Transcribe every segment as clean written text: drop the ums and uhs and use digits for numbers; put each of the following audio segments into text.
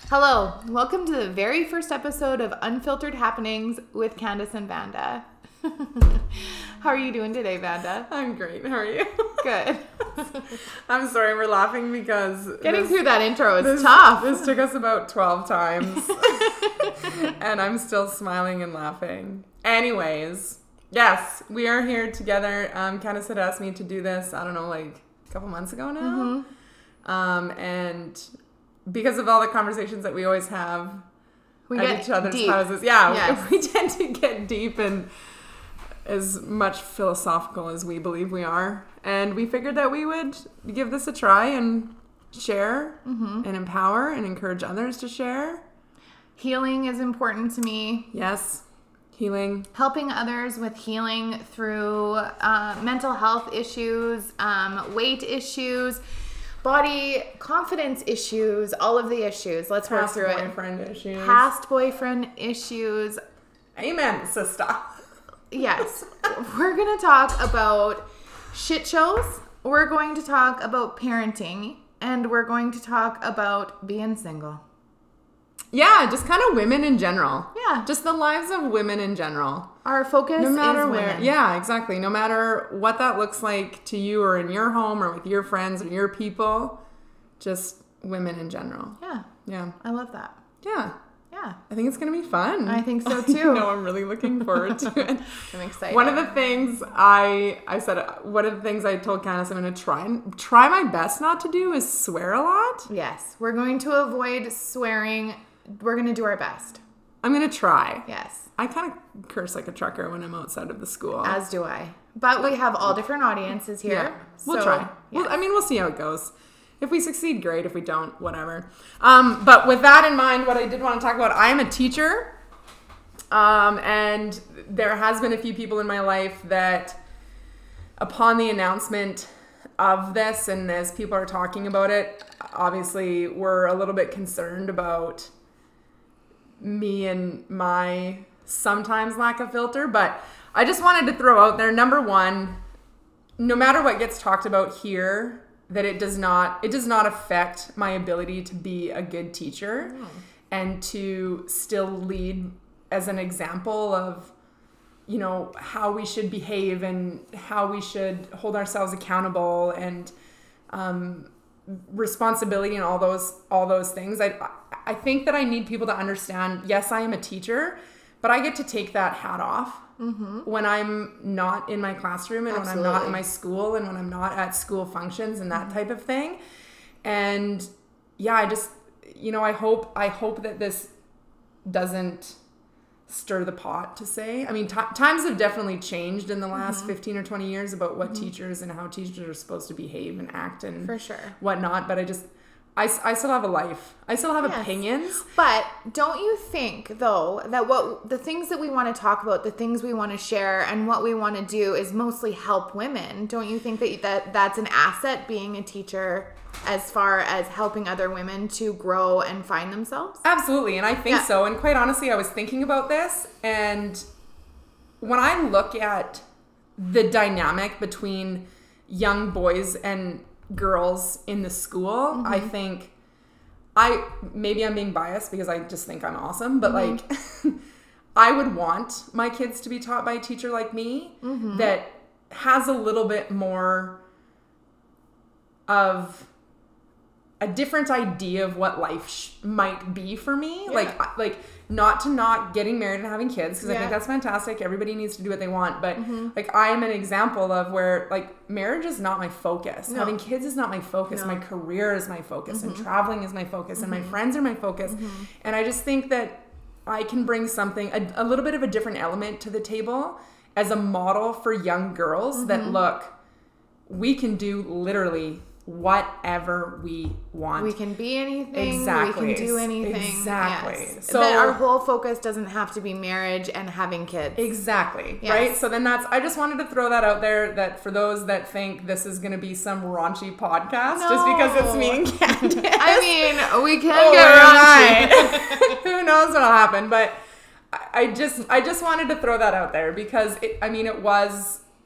Hello, welcome to the very first episode of Unfiltered Happenings with Candace and Vanda. How are you doing today, Vanda? I'm great. How are you? Good. I'm sorry, we're laughing because getting through that intro is tough. This took us about 12 times, and I'm still smiling and laughing. Anyways, yes, we are here together. Candace had asked me to do this, I don't know, like a couple months ago now. And because of all the conversations that we always have at each other's houses, we tend to get deep and as much philosophical as we believe we are. And we figured that we would give this a try and share and empower and encourage others to share. Healing is important to me. Yes, healing. Helping others with healing through mental health issues, weight issues, body confidence issues, all of the issues. Let's work through it. Past boyfriend issues. Amen, sister. Yes. We're going to talk about shit shows. We're going to talk about parenting. And we're going to talk about being single. Yeah, just kind of women in general. Yeah. Just the lives of women in general. Our focus is women. Yeah, exactly. No matter what that looks like to you or in your home or with your friends or your people, just women in general. Yeah. Yeah. I love that. Yeah. Yeah. I think it's going to be fun. I think so too. No, I'm really looking forward to it. I'm excited. One of the things I told Candace I'm going to try my best not to do is swear a lot. Yes. We're going to avoid swearing. We're going to do our best. I'm going to try. Yes. I kind of curse like a trucker when I'm outside of the school. As do I. But we have all different audiences here. Yeah. We'll try. Yes. We'll see how it goes. If we succeed, great. If we don't, whatever. But with that in mind, what I did want to talk about, I am a teacher. And there has been a few people in my life that upon the announcement of this, and as people are talking about it, obviously we're a little bit concerned about me and my sometimes lack of filter. But I just wanted to throw out there, number one, no matter what gets talked about here, that it does not affect my ability to be a good teacher and to still lead as an example of, you know, how we should behave and how we should hold ourselves accountable and responsibility and all those things. I think that I need people to understand, yes, I am a teacher, but I get to take that hat off when I'm not in my classroom and Absolutely. when I'm not in my school and when I'm not at school functions and that type of thing. And yeah, I just, you know, I hope that this doesn't stir the pot, to say. I mean, times have definitely changed in the last 15 or 20 years about what teachers and how teachers are supposed to behave and act and for sure whatnot. But I still have a life. I still have opinions. But don't you think, though, that what the things that we want to talk about, the things we want to share, and what we want to do is mostly help women? Don't you think that that's an asset, being a teacher, as far as helping other women to grow and find themselves? Absolutely, and I think so. And quite honestly, I was thinking about this, and when I look at the dynamic between young boys and girls in the school, I think maybe I'm being biased because I just think I'm awesome, but like I would want my kids to be taught by a teacher like me that has a little bit more of a different idea of what life might be for me. Like not getting married and having kids, because I think that's fantastic. Everybody needs to do what they want, but like I am an example of where like marriage is not my focus. No. Having kids is not my focus. No. My career is my focus, and traveling is my focus, and my friends are my focus. And I just think that I can bring something, a little bit of a different element to the table as a model for young girls that look, we can do literally whatever we want. We can be anything. Exactly. We can do anything. Exactly. Yes. So that our whole focus doesn't have to be marriage and having kids. Exactly. Yes. Right? So then I just wanted to throw that out there, that for those that think this is going to be some raunchy podcast just because it's me and Candace. I mean, we can get raunchy. Who knows what'll happen, but I just wanted to throw that out there because it was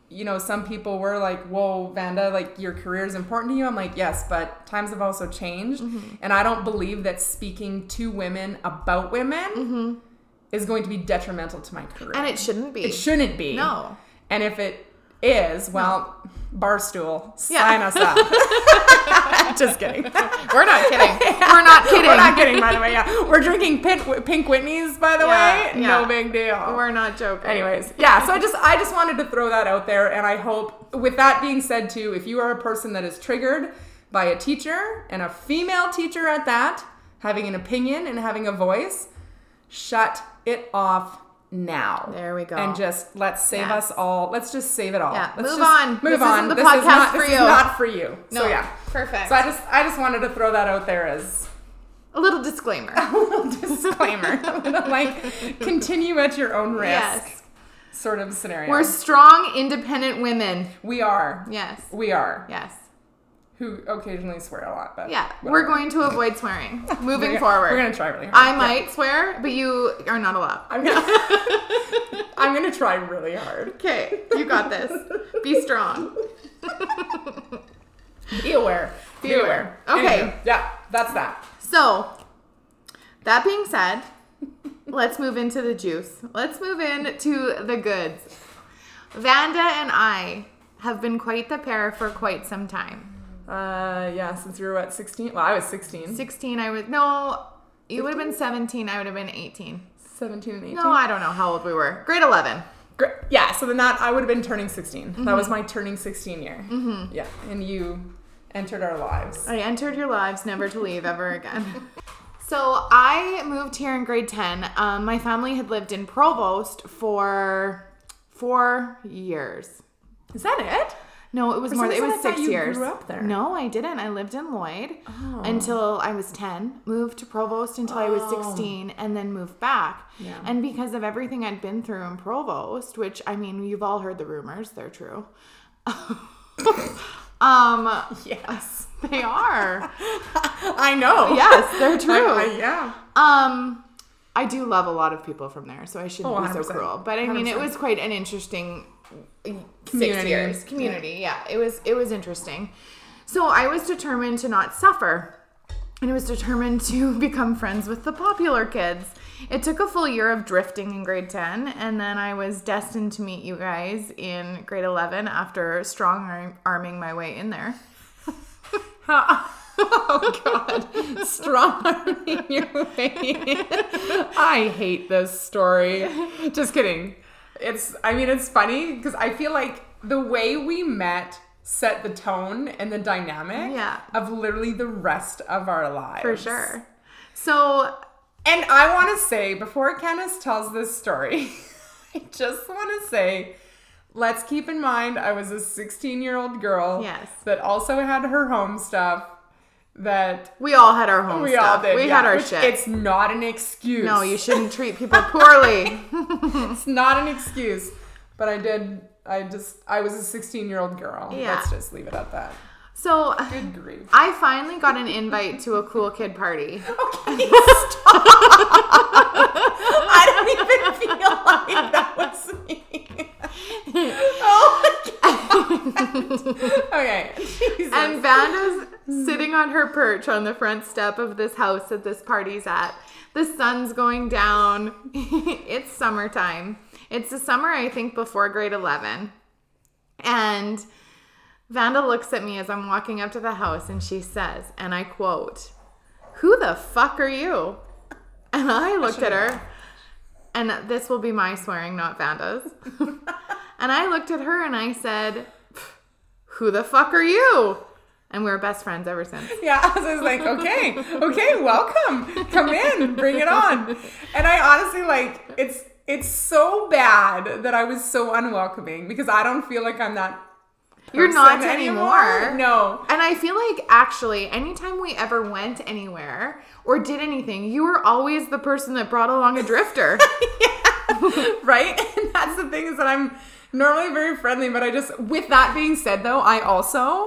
you know, some people were like, whoa, Vanda, like your career is important to you. I'm like, yes, but times have also changed. And I don't believe that speaking to women about women is going to be detrimental to my career. And it shouldn't be. It shouldn't be. No. And if it is, well, Barstool, sign us up. Just kidding. We're not kidding. We're not kidding. We're not kidding, by the way. Yeah, we're drinking Pink Whitney's, by the way. No big deal. We're not joking. Anyways, yeah. So I just wanted to throw that out there, and I hope, with that being said, too, if you are a person that is triggered by a teacher, and a female teacher at that, having an opinion and having a voice, shut it off now. There we go. And just let's save us all. Let's just save it all. Yeah. Let's Move on. Move this on. Isn't the this podcast is not, for this you. is not for you. No. So yeah. Perfect. So I just wanted to throw that out there as a little disclaimer. a little disclaimer. Like, continue at your own risk. Yes. Sort of scenario. We're strong, independent women. We are. Yes. We are. Yes. Who occasionally swear a lot, but yeah, whatever. we're going to avoid swearing moving forward. We're gonna try really hard. I might swear, but you are not allowed. I'm gonna try really hard. Okay, you got this. Be strong. Be aware. Be aware. Okay. Anyway, yeah, that's that. So, that being said, let's move into the juice. Let's move into the goods. Vanda and I have been quite the pair for quite some time. Yeah, since you were what, 16? Well, I was 16. 16, I was, no, you would have been 17, I would have been 18. 17 and 18? No, I don't know how old we were. Grade 11. Yeah, so then that, I would have been turning 16. That was my turning 16 year. Yeah, and you entered our lives. I entered your lives, never to leave ever again. So I moved here in grade 10. My family had lived in Provost for 4 years. Is that it? No, it was more. It was 6 years. You grew up there. No, I didn't. I lived in Lloyd until I was 10. Moved to Provost until I was 16, and then moved back. Yeah. And because of everything I'd been through in Provost, which I mean, you've all heard the rumors. They're true. Yes, they are. I know. Yes, they're true. Yeah. I do love a lot of people from there, so I shouldn't be so cruel. But I mean, 100%. it was quite an interesting Community. 6 years. Community, yeah. It was interesting. So I was determined to not suffer. And I was determined to become friends with the popular kids. It took a full year of drifting in grade 10, and then I was destined to meet you guys in grade 11 after strong-arming my way in there. Oh, God. Strong-arming your way in. I hate this story. Just kidding. It's funny because I feel like the way we met set the tone and the dynamic of literally the rest of our lives. For sure. So, and I want to say, before Candace tells this story, I just want to say, let's keep in mind I was a 16-year-old girl that also had her home stuff. That we all had our home stuff. All did. We had our shit. It's not an excuse. No, you shouldn't treat people poorly. It's not an excuse. But I was a 16-year-old girl. Yeah. Let's just leave it at that. So, good grief. I finally got an invite to a cool kid party. Okay, stop. I don't even feel like that was me. Oh my God. Okay. Jesus. And Vanda's sitting on her perch on the front step of this house that this party's at. The sun's going down. It's summertime. It's the summer, I think, before grade 11. And Vanda looks at me as I'm walking up to the house and she says, and I quote, "Who the fuck are you?" And I looked at her, and this will be my swearing, not Vanda's. And I looked at her and I said, "Who the fuck are you?" And we're best friends ever since. Yeah, I was like, okay, welcome. Come in, bring it on. And I honestly, like, it's so bad that I was so unwelcoming because I don't feel like I'm that You're not anymore. No. And I feel like, actually, anytime we ever went anywhere or did anything, you were always the person that brought along a drifter. Right? And that's the thing is that I'm normally very friendly, but with that being said, though, I also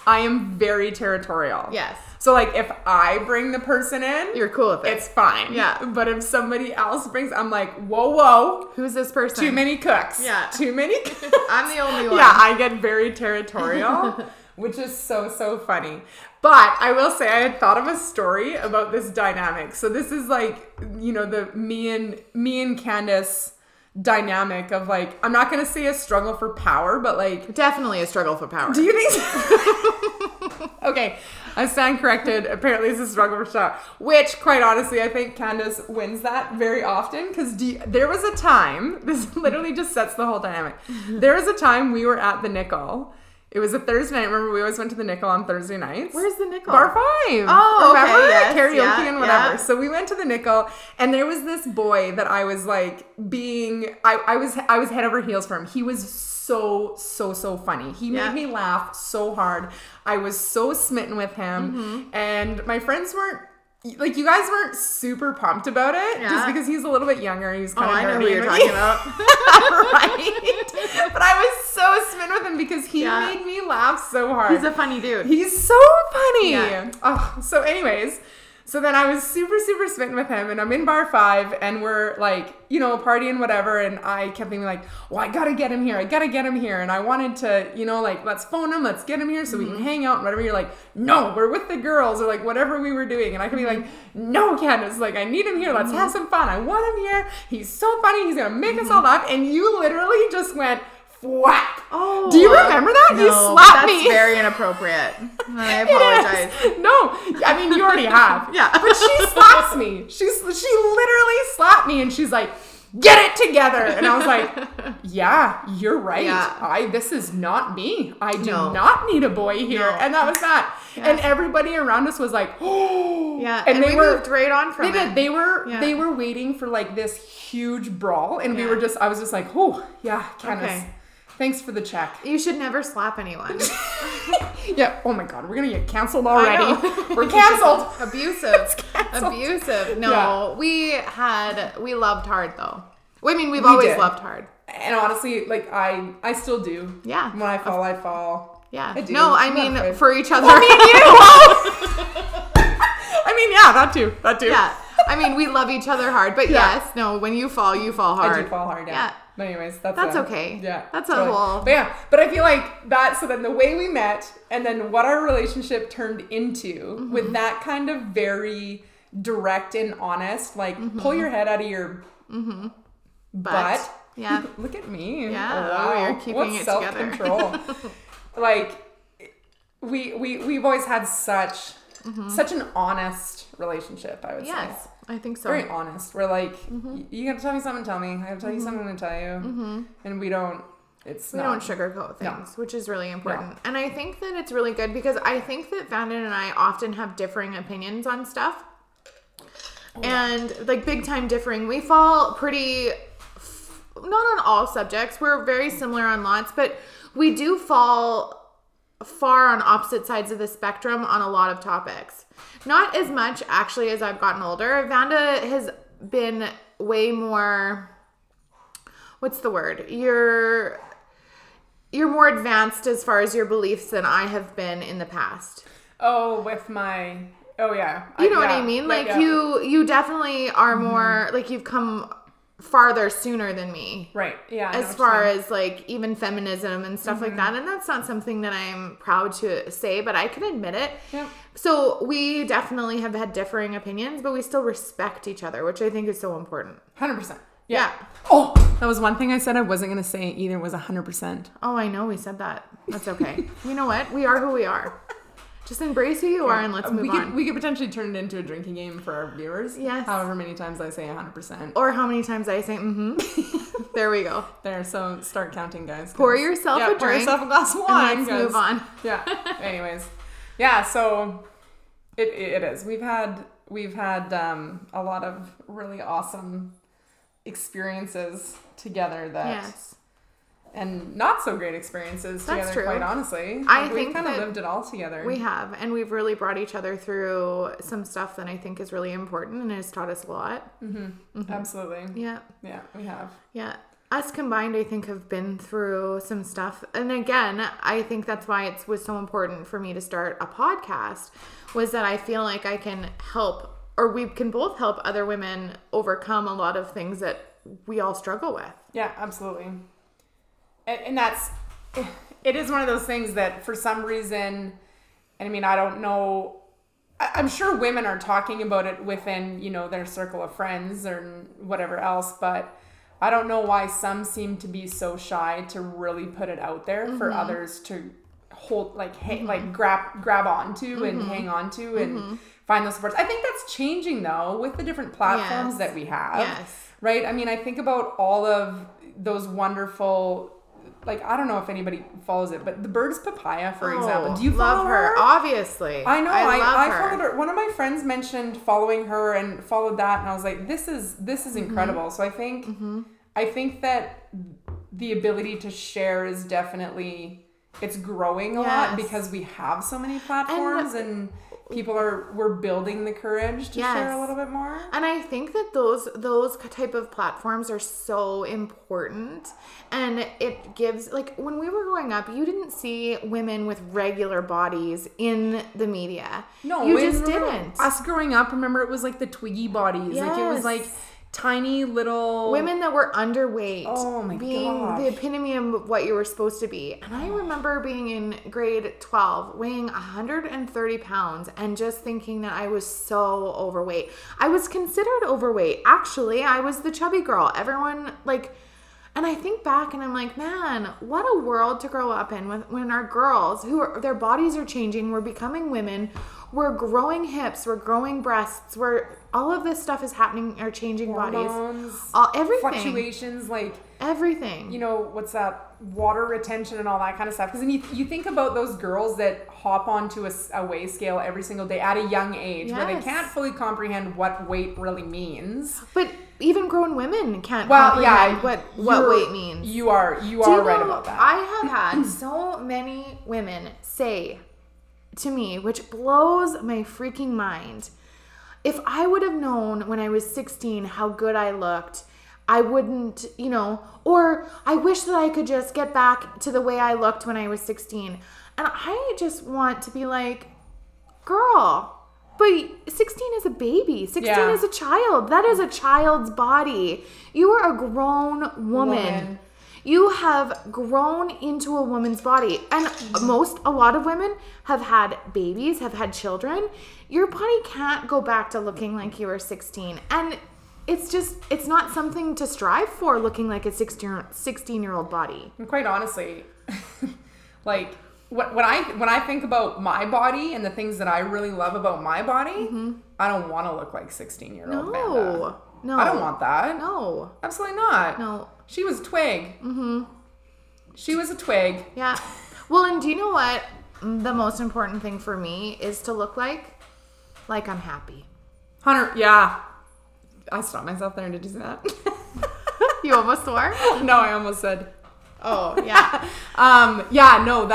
I am very territorial. Yes. So, like, if I bring the person in, You're cool with it. it's fine. Yeah. But if somebody else brings, I'm like, whoa. Who's this person? Too many cooks. Yeah. Too many cooks. I'm the only one. Yeah, I get very territorial, which is so funny. But I will say I had thought of a story about this dynamic. So this is like, you know, the me and Candace dynamic of like, I'm not going to say a struggle for power, but like... Definitely a struggle for power. Do you think so? Okay, I stand corrected. Apparently it's a struggle for power, which quite honestly, I think Candace wins that very often because there was a time, this literally just sets the whole dynamic. There was a time we were at the Nickel. It was a Thursday night. Remember, we always went to the Nickel on Thursday nights. Where's the Nickel? Bar 5. Oh, remember? okay, yes, Karaoke yeah, and whatever. yeah. So we went to the Nickel, and there was this boy that I was like I was head over heels for him. He was so funny. He made me laugh so hard. I was so smitten with him, and my friends weren't. Like, you guys weren't super pumped about it, just because he's a little bit younger. He's kind of I know nerdy who you're talking about. right? But I was so smitten with him because he made me laugh so hard. He's a funny dude. He's so funny. Yeah. Oh, so anyways, so then I was super smitten with him, and I'm in bar 5, and we're like, you know, partying, whatever, and I kept thinking like, well, I gotta get him here, and I wanted to, you know, like, let's phone him, let's get him here so we can hang out and whatever. You're like, no, we're with the girls, or like whatever we were doing, and I could be like, no, Candace, like, I need him here, let's have some fun, I want him here, he's so funny, he's gonna make us all laugh, and you literally just went whack. Oh, do you remember that? No, you slapped me. That's very inappropriate. I apologize. No, I mean, you already have. Yeah. But she slaps me. She literally slapped me, and she's like, get it together. And I was like, yeah, you're right. Yeah. This is not me. I do not need a boy here. No. And that was that. Yeah. And everybody around us was like, oh. Yeah. And we moved right on from it. They were waiting for like this huge brawl. And I was just like, oh, yeah, Candace. Okay. Thanks for the check. You should never slap anyone. Yeah. Oh my God. We're going to get canceled already. We're canceled. Abusive. No, we loved hard though. I mean, we've always loved hard. And honestly, like I still do. Yeah. When I fall, I fall. Yeah. I do. No, I mean, for each other. I mean, you. I mean, yeah, that too. Yeah. I mean, we love each other hard, but yes, no, when you fall hard. I do fall hard, yeah. But anyways, that's okay. Yeah. That's a whole. But I feel like that, so then the way we met and then what our relationship turned into with that kind of very direct and honest, like pull your head out of your butt. Yeah. Look at me. Yeah. Oh, wow. You're keeping it self-control. Like we've always had such an honest relationship, I would say. Yes, I think so. Very honest. We're like, you gotta tell me something, tell me. I gotta tell you something, I'm gonna tell you. And we don't sugarcoat things, which is really important. No. And I think that it's really good because I think that Vanden and I often have differing opinions on stuff. And like big time differing. We fall pretty, not on all subjects. We're very similar on lots, but we do fall far on opposite sides of the spectrum on a lot of topics. Not as much actually as I've gotten older. Vanda has been way more, what's the word? You're more advanced as far as your beliefs than I have been in the past. Oh, with my, oh yeah. You know what I mean? Like you definitely are more, like you've come farther sooner than me. Right. Yeah. As far as like even feminism and stuff like that. And that's not something that I'm proud to say, but I can admit it. Yeah. So we definitely have had differing opinions, but we still respect each other, which I think is so important. 100%. Yeah. Oh, that was one thing I said I wasn't going to say either was 100%. Oh, I know we said that. That's okay. You know what? We are who we are. Just embrace who you are and let's move on. We could potentially turn it into a drinking game for our viewers. Yes. However many times I say 100%. Or how many times I say, There we go. There, so start counting, guys. Pour yourself a drink. Pour yourself a glass of wine, and let's move on. Yeah. Anyways. Yeah, so it is. We've had a lot of really awesome experiences together and not so great experiences together, true. Quite honestly. I think we've kind of lived it all together. We have, and we've really brought each other through some stuff that I think is really important and has taught us a lot. Absolutely. Yeah. Yeah, we have. Yeah. us combined, I think, have been through some stuff. And again, I think that's why it was so important for me to start a podcast, was that I feel like I can help, or we can both help other women overcome a lot of things that we all struggle with. Yeah, absolutely. And that's, it is one of those things that for some reason, and I mean, I don't know, I'm sure women are talking about it within, you know, their circle of friends or whatever else, but I don't know why some seem to be so shy to really put it out there for others to hold, like, like grab onto and hang on to and find those supports. I think that's changing though with the different platforms that we have. Yes. Right? I mean, I think about all of those wonderful, like, I don't know if anybody follows it, but the Birds Papaya, for example. Do you follow love her? Obviously. I know. I love her. followed her. One of my friends mentioned following her and followed that, and I was like, this is incredible. So I think that the ability to share is definitely, it's growing a lot because we have so many platforms and people we're building the courage to share a little bit more. And I think that those type of platforms are so important, and it gives, like, when we were growing up, you didn't see women with regular bodies in the media. No, you just didn't. Us growing up, remember, it was like the Twiggy bodies. Like, it was like tiny little women that were underweight. Oh my being gosh. the epitome of what you were supposed to be. And I remember being in grade 12, weighing 130 pounds, and just thinking that I was so overweight. I was considered overweight. Actually, I was the chubby girl. Everyone, like, and I think back and I'm like, man, what a world to grow up in when our girls, their bodies are changing, we're becoming women, we're growing hips, we're growing breasts, all of this stuff is happening, are changing hormones, bodies. Everything. Fluctuations, like everything. You know, what's that? Water retention and all that kind of stuff. Because then you think about those girls that hop onto a weigh scale every single day at a young age where they can't fully comprehend what weight really means. But even grown women can't comprehend what weight means. You are right about that. I have had so many women say to me, which blows my freaking mind, if I would have known when I was 16 how good I looked, I wouldn't, you know, or I wish that I could just get back to the way I looked when I was 16. And I just want to be like, girl, but 16 is a baby. 16 is a child. That is a child's body. You are a grown woman. You have grown into a woman's body. And a lot of women have had babies, have had children. Your body can't go back to looking like you were 16. And it's not something to strive for, looking like a 16-year-old body. And quite honestly, like, when I think about my body and the things that I really love about my body, I don't want to look like 16-year-old Amanda. No. I don't want that. No. Absolutely not. No. She was a twig. She was a twig. Yeah. Well, and do you know what? The most important thing for me is to look like I'm happy. Hunter, yeah. I stopped myself there. Did you see that? You almost swore? No, I almost said. Oh, yeah. Yeah, no,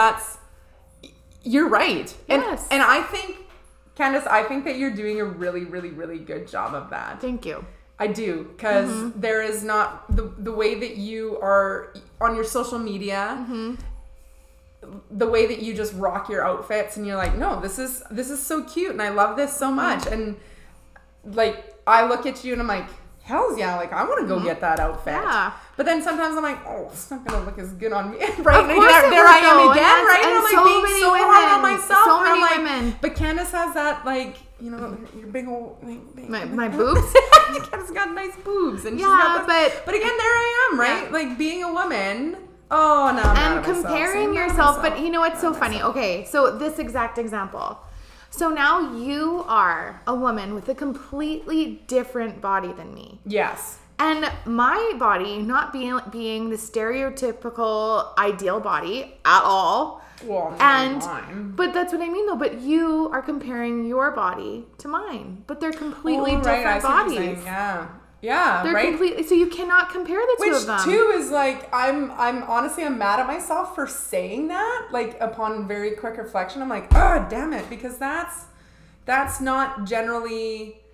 you're right. Yes. And I think, Candace, that you're doing a really, really, really good job of that. Thank you. I do, because there is not the way that you are on your social media, the way that you just rock your outfits, and you're like, no, this is so cute, and I love this so much, and like I look at you and I'm like, hells yeah, like I want to go get that outfit. Yeah. But then sometimes I'm like, oh, it's not gonna look as good on me, right? Of course there I am again, right? And I'm like so being many so women, hard on myself. So many like, women. But Candace has that, like, you know, your big old my boobs. Candace got nice boobs, and yeah, she's got but again, there I am, right? Yeah. Like being a woman. Oh no, and comparing yourself. But you know what's so funny? Okay, so this exact example. So now you are a woman with a completely different body than me. Yes. And my body not being the stereotypical ideal body at all. Well, but that's what I mean though. But you are comparing your body to mine, but they're completely different bodies. Yeah, they're right. Completely. So you cannot compare the two of them. Which too is like, I'm honestly, I'm mad at myself for saying that. Like upon very quick reflection, I'm like, oh damn it, because that's not generally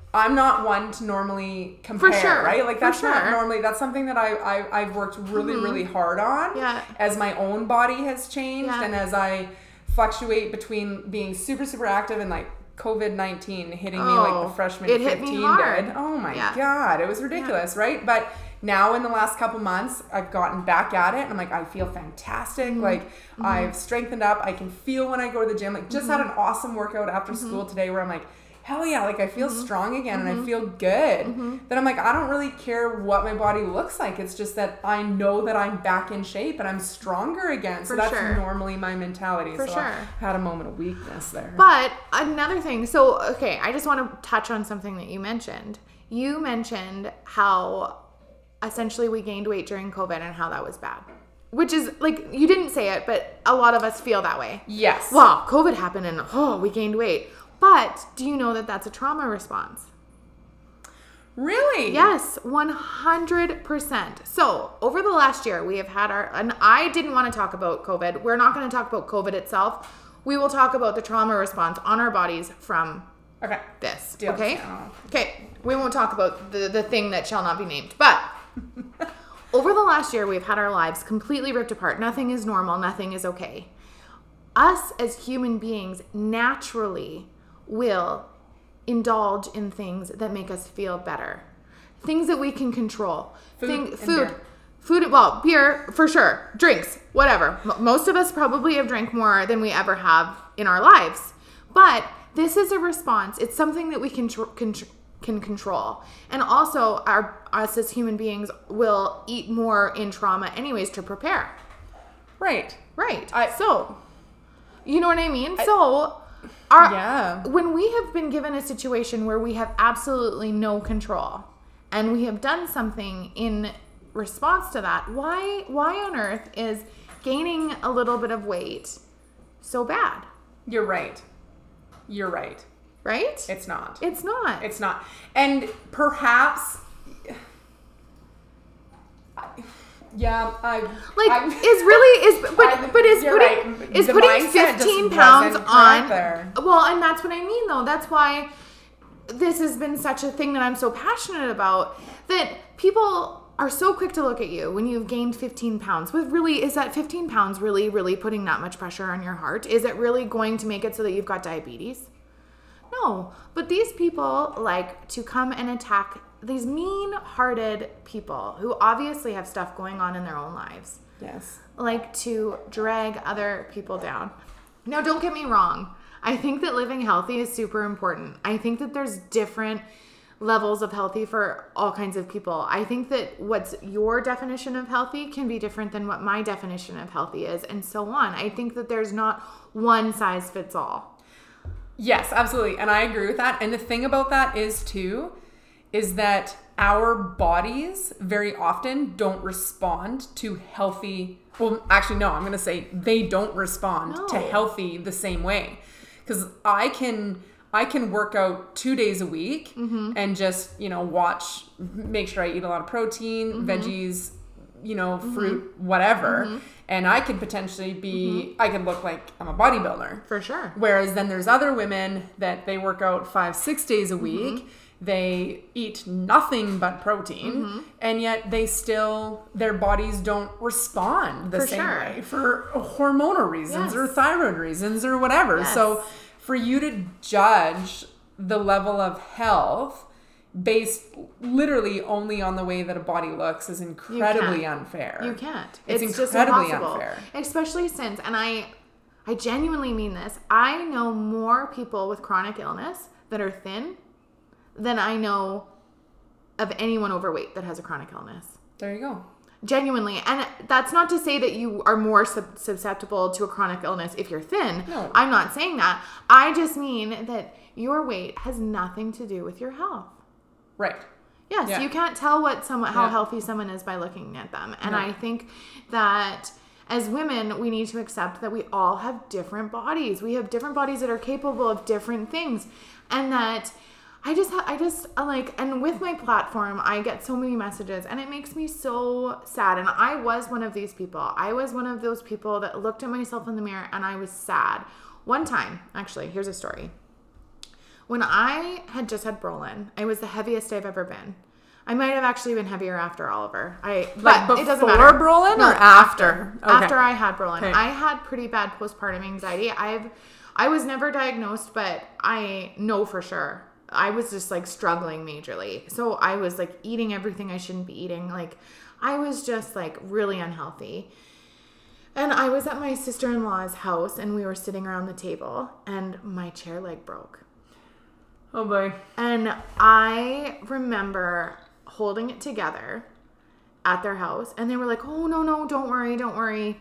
I'm not one to normally compare, sure. right? Like that's For sure. not normally, that's something that I've worked really, really hard on Yeah. as my own body has changed Yeah. and as I fluctuate between being super, super active and like COVID-19 hitting me like the freshman it hit 15 me hard. did. Oh my Yeah. God. It was ridiculous, right? But now in the last couple months, I've gotten back at it and I'm like, I feel fantastic. Like I've strengthened up. I can feel when I go to the gym. Like just had an awesome workout after school today where I'm like, hell yeah, like I feel strong again and I feel good. Then I'm like, I don't really care what my body looks like. It's just that I know that I'm back in shape and I'm stronger again. So that's normally my mentality. For so sure. I had a moment of weakness there. But another thing, so, okay, I just want to touch on something that you mentioned. You mentioned how essentially we gained weight during COVID and how that was bad. Which is, like, you didn't say it, but a lot of us feel that way. Yes. Wow, COVID happened and, we gained weight. But do you know that that's a trauma response? Really? Yes, 100%. So, over the last year, we have had and I didn't want to talk about COVID. We're not going to talk about COVID itself. We will talk about the trauma response on our bodies from this. Deal. Okay? Okay, we won't talk about the thing that shall not be named. But over the last year, we've had our lives completely ripped apart. Nothing is normal. Nothing is okay. Us as human beings naturally will indulge in things that make us feel better. Things that we can control. Food, well, beer, for sure. Drinks, whatever. Most of us probably have drank more than we ever have in our lives. But this is a response. It's something that we can control. And also, us as human beings will eat more in trauma anyways to prepare. Right. So, you know what I mean? When we have been given a situation where we have absolutely no control and we have done something in response to that, why on earth is gaining a little bit of weight so bad? You're right. Right? It's not. And perhaps... Is putting 15 pounds on there. Well, and that's what I mean though. That's why this has been such a thing that I'm so passionate about, that people are so quick to look at you when you've gained 15 pounds. With really, is that 15 pounds really putting that much pressure on your heart? Is it really going to make it so that you've got diabetes? No, but these people like to come and attack these mean-hearted people who obviously have stuff going on in their own lives. Yes. Like to drag other people down. Now, don't get me wrong. I think that living healthy is super important. I think that there's different levels of healthy for all kinds of people. I think that what's your definition of healthy can be different than what my definition of healthy is, and so on. I think that there's not one size fits all. Yes, absolutely. And I agree with that. And the thing about that is that our bodies very often don't respond to healthy. Well, actually, no, I'm going to say they don't respond to healthy the same way. Because I can work out 2 days a week and just, make sure I eat a lot of protein, veggies, fruit, whatever. And I could potentially be, I could look like I'm a bodybuilder. For sure. Whereas then there's other women that they work out 5-6 days a week. They eat nothing but protein, and yet their bodies don't respond the same way for hormonal reasons or thyroid reasons or whatever. Yes. So for you to judge the level of health based literally only on the way that a body looks is incredibly unfair. You can't. It's incredibly just impossible. Unfair. Especially since, and I genuinely mean this, I know more people with chronic illness that are thin than I know of anyone overweight that has a chronic illness. There you go. Genuinely. And that's not to say that you are more susceptible to a chronic illness if you're thin. No. I'm not saying that. I just mean that your weight has nothing to do with your health. Right. Yes, Yeah. you can't tell how healthy someone is by looking at them. And I think that as women, we need to accept that we all have different bodies. We have different bodies that are capable of different things. And that I just and with my platform, I get so many messages and it makes me so sad. And I was one of these people. I was one of those people that looked at myself in the mirror and I was sad. One time, actually, here's a story. When I had just had Brolin, I was the heaviest I've ever been. I might have actually been heavier after Oliver. But it doesn't matter. Before Brolin or after? Okay. After I had Brolin. Okay. I had pretty bad postpartum anxiety. I was never diagnosed, but I know for sure. I was just like struggling majorly. So I was like eating everything I shouldn't be eating. Like I was just like really unhealthy. And I was at my sister-in-law's house and we were sitting around the table and my chair leg broke. Oh boy. And I remember holding it together at their house and they were like, oh, no, don't worry.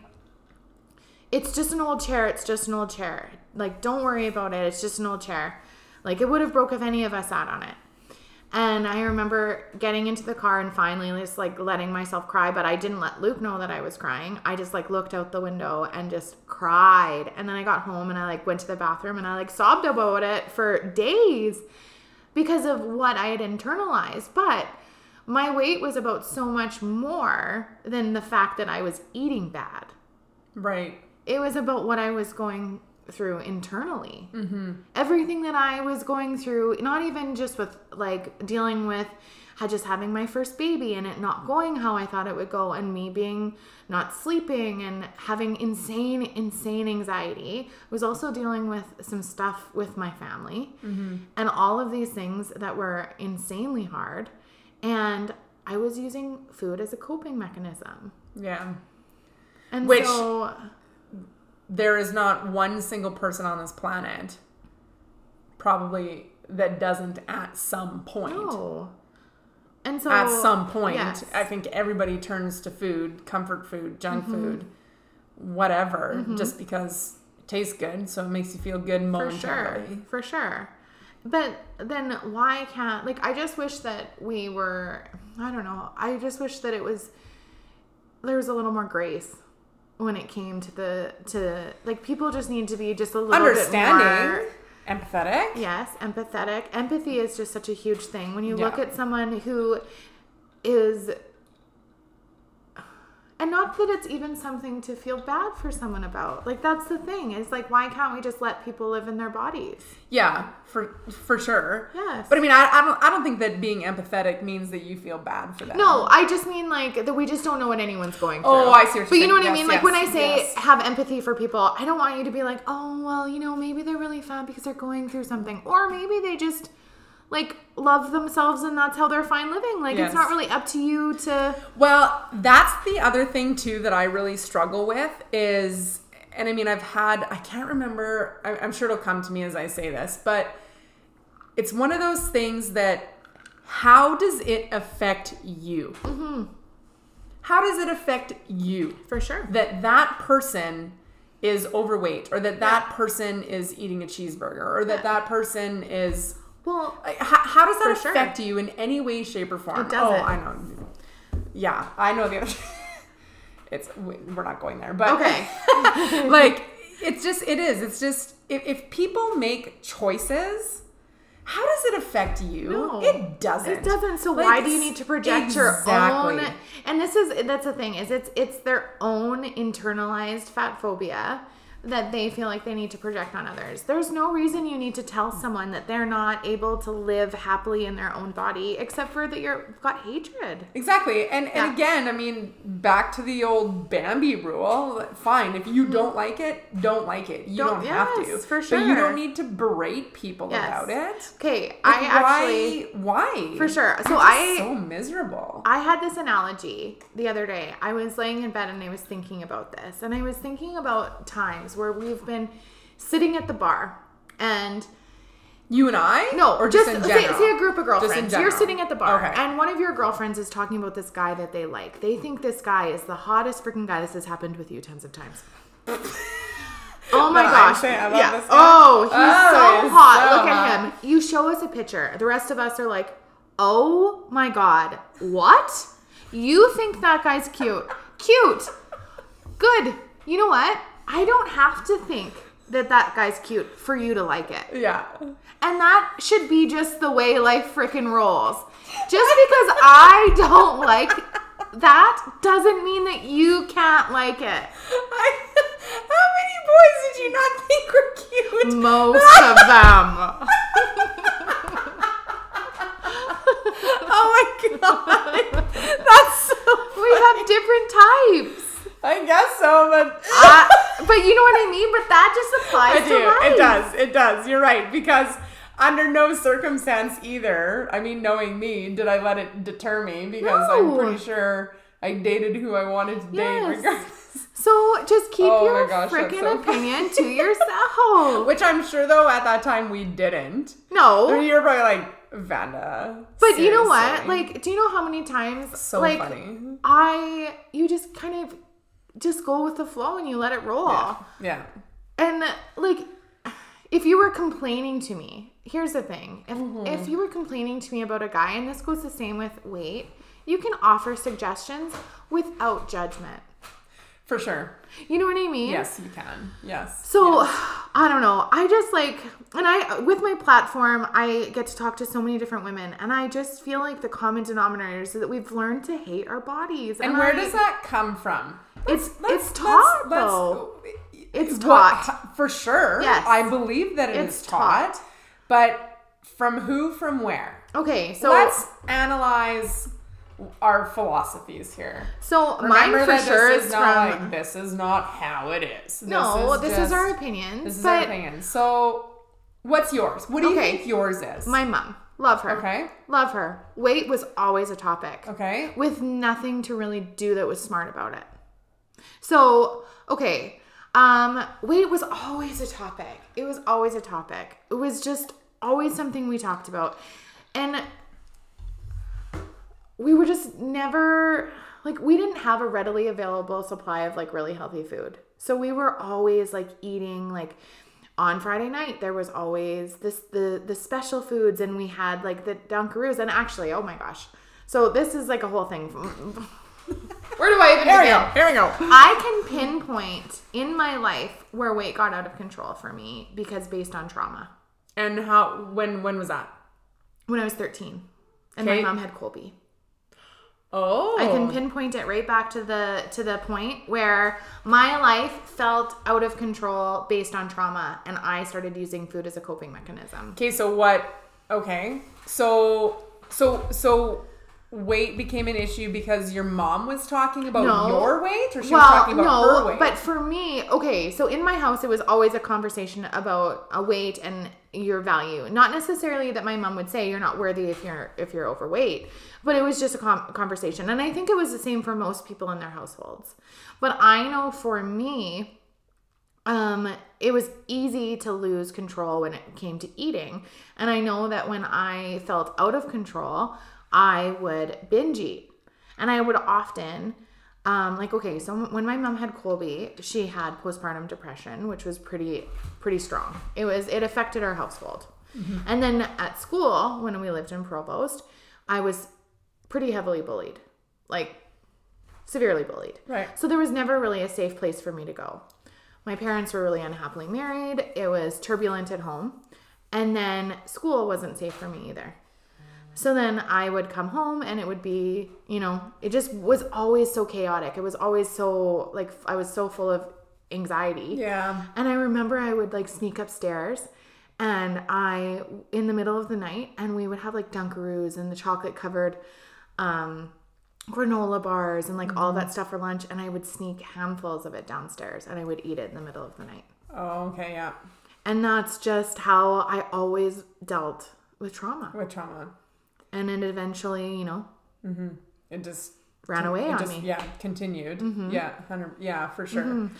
It's just an old chair. It's just an old chair. Like, don't worry about it. It's just an old chair. Like, it would have broke if any of us sat on it. And I remember getting into the car and finally just like letting myself cry, but I didn't let Luke know that I was crying. I just like looked out the window and just cried. And then I got home and I like went to the bathroom and I like sobbed about it for days because of what I had internalized. But my weight was about so much more than the fact that I was eating bad. Right. It was about what I was going through internally. Mm-hmm. Everything that I was going through, not even just with like dealing with just having my first baby and it not going how I thought it would go and me being not sleeping and having insane anxiety. I was also dealing with some stuff with my family and all of these things that were insanely hard. And I was using food as a coping mechanism. Yeah. And Which so there is not one single person on this planet probably that doesn't at some point. No. And so at some point, yes. I think everybody turns to food, comfort food, junk food, whatever, just because it tastes good, so it makes you feel good momentarily. For sure. But then why can't, like, I just wish that we were, I don't know, I just wish that there was a little more grace when it came to like, people just need to be just a little understanding, bit more empathetic. Yes, empathetic. Empathy is just such a huge thing. When you look at someone who is, and not that it's even something to feel bad for someone about. Like, that's the thing. It's like, why can't we just let people live in their bodies? Yeah, for sure. Yes. But I mean, I don't think that being empathetic means that you feel bad for them. No, I just mean like that we just don't know what anyone's going through. Oh, I see what you're But you know saying. what I Yes, mean? Like, yes, when I say yes. have empathy for people, I don't want you to be like, oh, well, you know, maybe they're really fat because they're going through something. Or maybe they just like love themselves and that's how they're fine living. Like, Yes. it's not really up to you to. Well, that's the other thing too that I really struggle with is, and I mean, I can't remember, I'm sure it'll come to me as I say this, but it's one of those things that, how does it affect you? Mm-hmm. How does it affect you? For sure. That person is overweight, or that person is eating a cheeseburger, or that person is... Well, how does that for affect you in any way, shape, or form? It doesn't. Oh, I know. Yeah, I know the other... we're not going there, but... Okay. Like, it is. It's just, if people make choices... How does it affect you? No, it doesn't. It doesn't. So Like, why do you need to project exactly. your own? And that's the thing is it's their own internalized fat phobia that they feel like they need to project on others. There's no reason you need to tell someone that they're not able to live happily in their own body, except for that you've got hatred. Exactly. And again, I mean, back to the old Bambi rule. Fine. If you don't like it, don't like it. You don't have to. For sure. But you don't need to berate people about it. Okay. Like, why? For sure. So it's so miserable. I had this analogy the other day. I was laying in bed and I was thinking about this. And I was thinking about times where we've been sitting at the bar and... You and I? No, or just in general? Say a group of girlfriends. Just in general. You're sitting at the bar, okay. and one of your girlfriends is talking about this guy that they like. They think this guy is the hottest freaking guy. This has happened with you tons of times. Oh my gosh. I love this guy. Oh, he's so hot. So Look hot. at him. You show us a picture. The rest of us are like, oh my God. What? You think that guy's cute. Cute. Good. You know what? I don't have to think that guy's cute for you to like it. Yeah. And that should be just the way life frickin' rolls. Just because I don't like that doesn't mean that you can't like it. How many boys did you not think were cute? Most of them. God. That's so We have different types. I guess so, but But you know what I mean? But that just applies to life. It does. You're right. Because under no circumstance either, I mean, knowing me, did I let it deter me? Because I'm pretty sure I dated who I wanted to date regardless. So just keep your that's freaking so opinion to yourself. Which I'm sure, though, at that time we didn't. No. You're probably like, Vanda. But you know what? seriously. Like, do you know how many times, So like, funny. you just kind of just go with the flow and you let it roll. Yeah. And like, if you were complaining to me, here's the thing. If you were complaining to me about a guy, and this goes the same with weight, you can offer suggestions without judgment. For sure. You know what I mean? Yes, you can. Yes. So, yes. I don't know. I just like, and with my platform, I get to talk to so many different women, and I just feel like the common denominator is that we've learned to hate our bodies. And where does that come from? It's taught, though. It's taught. For sure. Yes. I believe that it's taught. But from who, from where? Okay, so let's analyze our philosophies here. So Remember mine for sure is not from... like, this is not how it is. This is our opinion. This is our opinion. So what's yours? What do you think yours is? My mom. Love her. Okay. Love her. Weight was always a topic. Okay. With nothing to really do that was smart about it. So, okay. Weight was always a topic. It was always a topic. It was just always something we talked about. And we were just never, like, we didn't have a readily available supply of, like, really healthy food. So we were always, like, eating, like, on Friday night, there was always the special foods, and we had, like, the Dunkaroos. And actually, oh my gosh. So this is, like, a whole thing. Where do I even begin? Here we go. I can pinpoint in my life where weight got out of control for me because based on trauma. And when was that? When I was 13. And my mom had Colby. Oh. I can pinpoint it right back to the point where my life felt out of control based on trauma, and I started using food as a coping mechanism. Okay, so what? Okay. So weight became an issue because your mom was talking about your weight, or she was talking about her weight? But for me, okay, so in my house, it was always a conversation about a weight and your value. Not necessarily that my mom would say you're not worthy if you're overweight, but it was just a conversation. And I think it was the same for most people in their households. But I know for me, it was easy to lose control when it came to eating. And I know that when I felt out of control, I would binge eat. And I would often, so when my mom had Colby, she had postpartum depression, which was pretty strong. It affected our household. Mm-hmm. And then at school, when we lived in Provost, I was pretty heavily bullied, like severely bullied. Right. So there was never really a safe place for me to go. My parents were really unhappily married. It was turbulent at home. And then school wasn't safe for me either. So then I would come home and it would be, it just was always so chaotic. It was always so, like, I was so full of anxiety. Yeah. And I remember I would, like, sneak upstairs and in the middle of the night, and we would have, like, Dunkaroos and the chocolate covered granola bars and, like, all that stuff for lunch. And I would sneak handfuls of it downstairs and I would eat it in the middle of the night. Oh, okay. Yeah. And that's just how I always dealt with trauma. And it eventually, it just ran away on me. Yeah, continued. Mm-hmm. Yeah, for sure. Mm-hmm.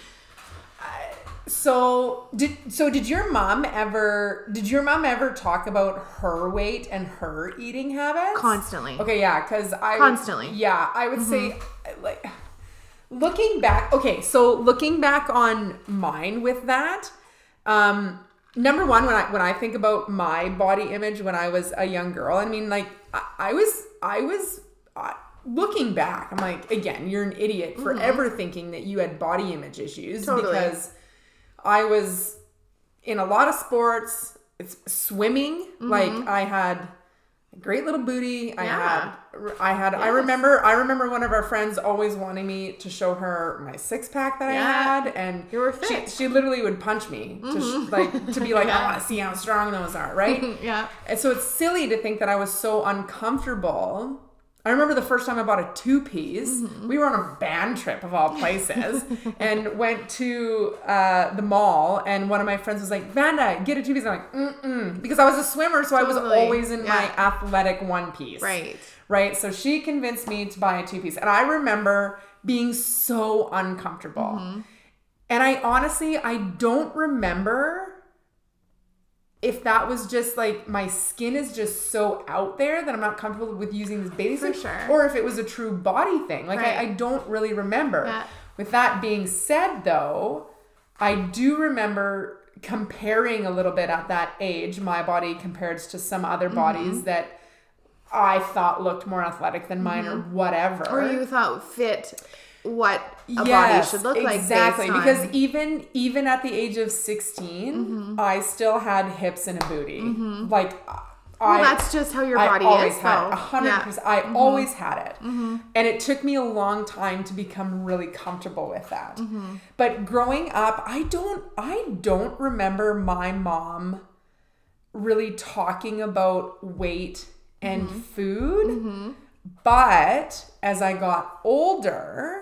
So did your mom ever talk about her weight and her eating habits? Constantly. Okay, yeah, because Constantly. Yeah, I would say, like, looking back on mine with that, number one, when I think about my body image when I was a young girl, I mean, like, I was looking back, I'm like, again, you're an idiot for ever thinking that you had body image issues. Totally. Because I was in a lot of sports. It's swimming. Like, I had a great little booty. Yeah. I remember one of our friends always wanting me to show her my six-pack that I had, and you were fit. She literally would punch me to be like, I want to see how strong those are, right? Yeah. And so it's silly to think that I was so uncomfortable I remember the first time I bought a two-piece. We were on a band trip of all places and went to the mall, and one of my friends was like, Vanda, get a two-piece. I'm like, because I was a swimmer, so I was always in my athletic one-piece. Right? So she convinced me to buy a two-piece. And I remember being so uncomfortable. And I don't remember if that was just like my skin is just so out there that I'm not comfortable with using this bathing suit, or if it was a true body thing. Like I don't really remember. Yeah. With that being said, though, I do remember comparing a little bit at that age, my body compared to some other bodies that I thought looked more athletic than mine or whatever. Or you thought fit what a body should look like. Exactly. Because even at the age of 16, I still had hips and a booty. Like, that's just how your body always is. Had 100%. I always had it. And it took me a long time to become really comfortable with that. But growing up, I don't remember my mom really talking about weight and food. But as I got older,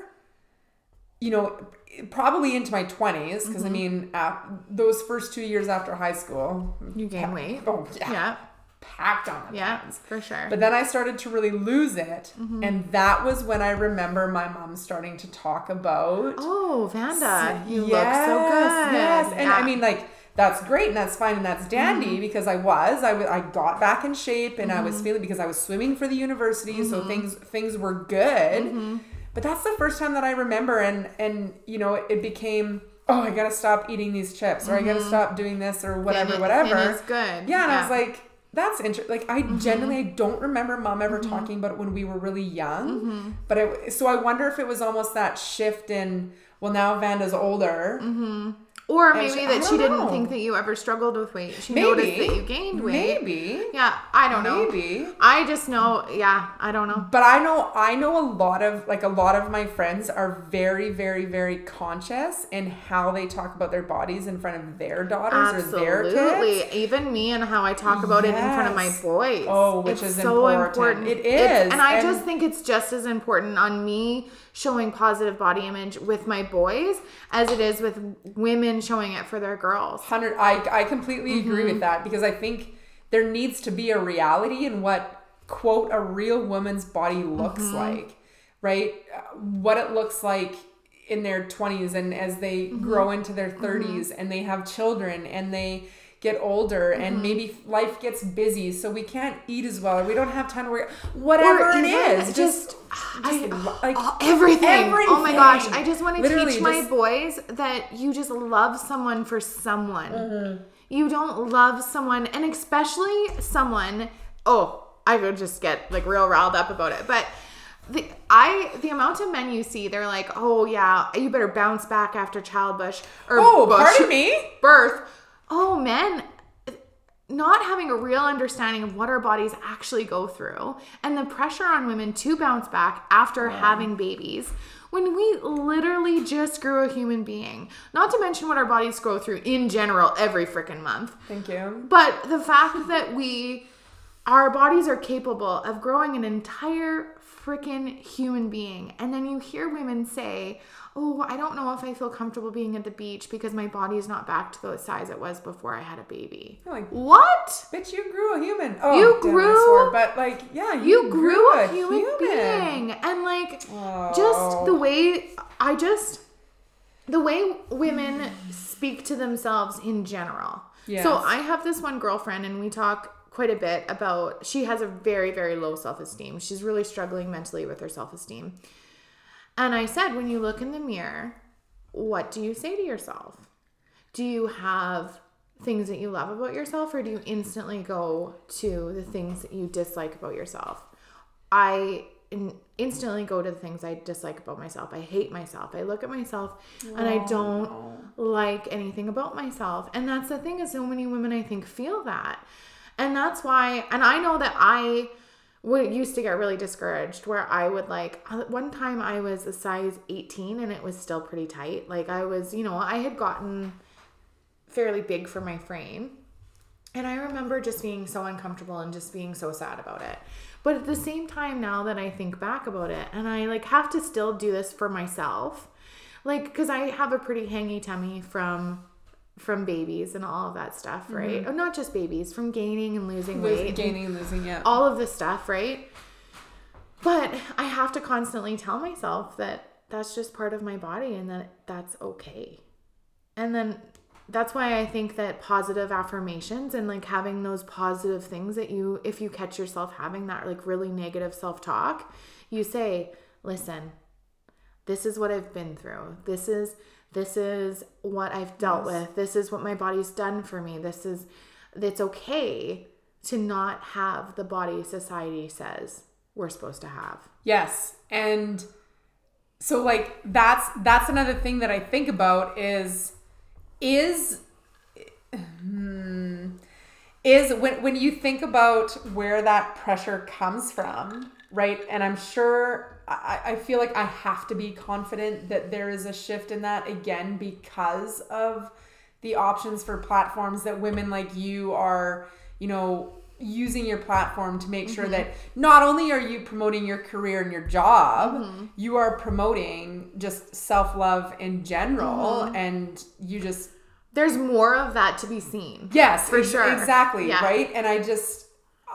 you know, probably into my 20s, because I mean, those first 2 years after high school, you gain weight. Oh, yeah. Packed on the pounds. For sure. But then I started to really lose it. And that was when I remember my mom starting to talk about, oh, Vanda, you look so good. Yes. And I mean, like, that's great and that's fine and that's dandy because I got back in shape and I was feeling, because I was swimming for the university, so things were good. But that's the first time that I remember, and you know, it became, oh, I gotta stop eating these chips, or I gotta stop doing this, or whatever. Thin is good. Yeah, and I was like, that's interesting. Like, I genuinely don't remember mom ever talking about it when we were really young. But so I wonder if it was almost that shift in, well, now Vanda's older. Or maybe she didn't think that you ever struggled with weight. She noticed that you gained weight. Maybe. Yeah, I don't know. Maybe. I just know, I don't know. But I know a lot of my friends are very, very, very conscious in how they talk about their bodies in front of their daughters or their kids. Absolutely. Even me and how I talk about it in front of my boys. Oh, which is so important. It is. And I just think it's just as important on me showing positive body image with my boys as it is with women showing it for their girls. I completely agree with that, because I think there needs to be a reality in what, quote, a real woman's body looks like, right? What it looks like in their 20s and as they grow into their 30s and they have children and they get older and maybe life gets busy, so we can't eat as well, or we don't have time to work, whatever it is, just like everything. Oh my gosh, I just want to teach my boys that you just love someone for someone. You don't love someone, and especially someone, I could just get like real riled up about it, but the amount of men you see, they're like, oh yeah, you better bounce back after childbirth or birth. Oh, men not having a real understanding of what our bodies actually go through, and the pressure on women to bounce back after having babies when we literally just grew a human being. Not to mention what our bodies go through in general every freaking month. Thank you. But the fact that our bodies are capable of growing an entire freaking human being. And then you hear women say, oh, I don't know if I feel comfortable being at the beach because my body is not back to the size it was before I had a baby. You're like, what? Bitch, you grew a human. Oh, you grew, but like, yeah, you grew a human being. And like, just the way women speak to themselves in general. Yes. So I have this one girlfriend, and we talk quite a bit about, she has a very, very low self-esteem. She's really struggling mentally with her self-esteem. And I said, when you look in the mirror, what do you say to yourself? Do you have things that you love about yourself, or do you instantly go to the things that you dislike about yourself? I instantly go to the things I dislike about myself. I hate myself. I look at myself and I don't like anything about myself. And that's the thing, is so many women, I think, feel that. And that's why, and I know that I used to get really discouraged, where I would one time I was a size 18 and it was still pretty tight. Like I was, I had gotten fairly big for my frame. And I remember just being so uncomfortable and just being so sad about it. But at the same time, now that I think back about it, and I like have to still do this for myself, like, because I have a pretty hangy tummy from babies and all of that stuff, right? Oh, not just babies, from gaining and losing weight. Gaining and losing, yeah. All of this stuff, right? But I have to constantly tell myself that that's just part of my body and that that's okay. And then that's why I think that positive affirmations and like having those positive things that you, if you catch yourself having that like really negative self-talk, you say, listen, this is what I've been through. This is what I've dealt with. This is what my body's done for me. It's okay to not have the body society says we're supposed to have. Yes. And so like that's another thing that I think about is when you think about where that pressure comes from, right? And I'm sure I feel like I have to be confident that there is a shift in that again because of the options for platforms that women like you are, you know, using your platform to make sure that not only are you promoting your career and your job, you are promoting just self-love in general and you just... There's more of that to be seen. Yes, for sure. Exactly, yeah. Right? And I just...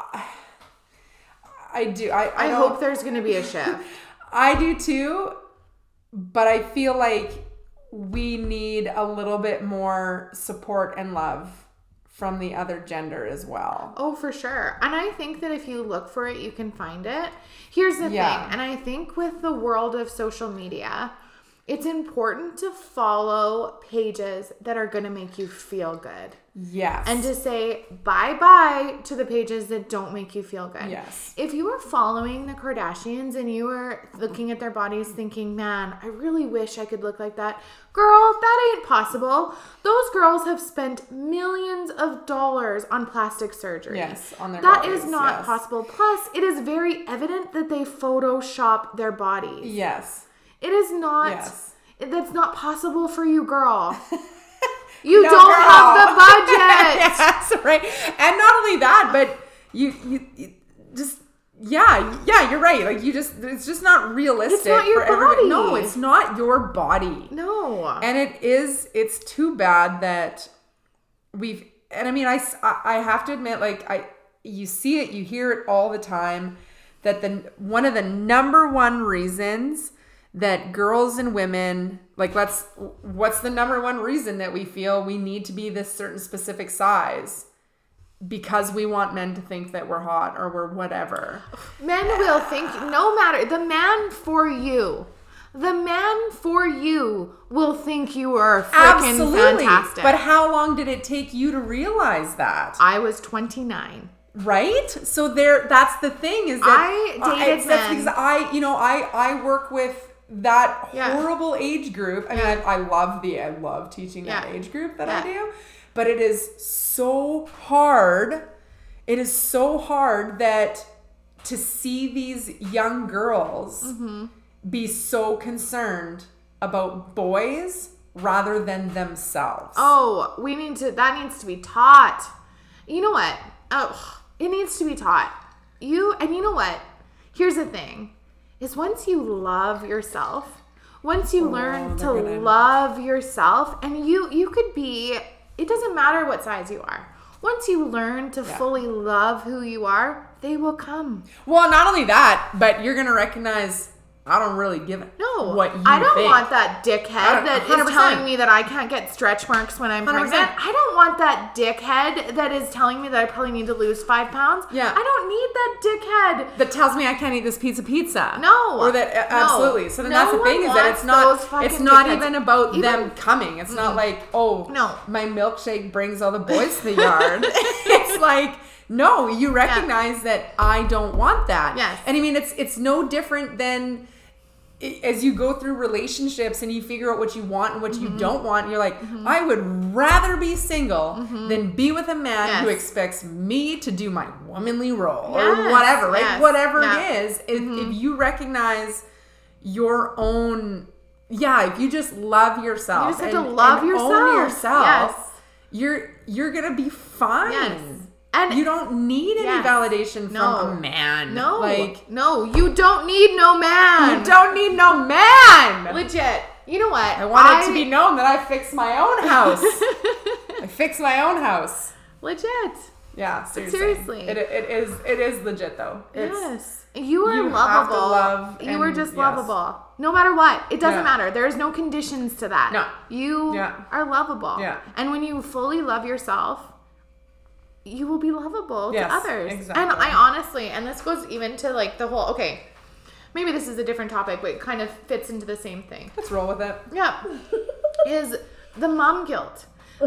I hope there's going to be a shift. I do too, but I feel like we need a little bit more support and love from the other gender as well. Oh, for sure. And I think that if you look for it, you can find it. Here's the thing. And I think with the world of social media, it's important to follow pages that are going to make you feel good. Yes. And to say bye-bye to the pages that don't make you feel good. Yes. If you were following the Kardashians and you were looking at their bodies thinking, man, I really wish I could look like that. Girl, that ain't possible. Those girls have spent millions of dollars on plastic surgery. Yes, on their bodies. That is not possible. Plus, it is very evident that they Photoshop their bodies. Yes. It is not... Yes. That's not possible for you, girl. You don't have the budget. Yes, right. And not only that, but you just you're right. Like it's just not realistic. It's not your body. No, it's not your body. No. And it's too bad that and I mean I have to admit, like you see it, you hear it all the time, that one of the number one reasons that girls and women, like what's the number one reason that we feel we need to be this certain specific size? Because we want men to think that we're hot or we're whatever. Men will think, no matter, the man for you will think you are freaking fantastic. But how long did it take you to realize that? I was 29. Right? So that's the thing, is that I dated men. Because I work with that horrible age group. I mean, I love teaching that age group that I do, but it is so hard. It is so hard that to see these young girls be so concerned about boys rather than themselves. Oh, that needs to be taught. You know what? Oh, it needs to be taught. You know what? Here's the thing. Is once you love yourself, once you learn to love yourself, and you could be, it doesn't matter what size you are. Once you learn to fully love who you are, they will come. Well, not only that, but you're going to recognize, I don't really give a what you I don't think. Want that dickhead that 100%. is telling me that I can't get stretch marks when I'm 100%. Pregnant. I don't want that dickhead that is telling me that I probably need to lose 5 pounds. Yeah. I don't need that dickhead that tells me I can't eat this pizza. No. Or that absolutely. So then that's the thing, is that it's not even about them coming. It's not like, my milkshake brings all the boys to the yard. It's like, no, you recognize that I don't want that. Yes. And I mean, it's no different than as you go through relationships and you figure out what you want and what you don't want. You're like, I would rather be single than be with a man who expects me to do my womanly role or whatever, right? Yes. Whatever it is. If you recognize your own, if you just love yourself. You just have to love yourself. Own yourself. Yes. You're going to be fine. Yes. And you don't need any validation from a man. No. Like, no, you don't need no man. You don't need no man. Legit. You know what? I want it to be known that I fix my own house. I fix my own house. Legit. Yeah, seriously. It is legit though. Yes. You are you lovable. Have to love you are just lovable. No matter what. It doesn't matter. There's no conditions to that. No. You are lovable. Yeah. And when you fully love yourself, you will be lovable to others. Exactly. And I honestly, and this goes even to like the whole, okay, maybe this is a different topic, but it kind of fits into the same thing. Let's roll with it. Yeah. Is the mom guilt.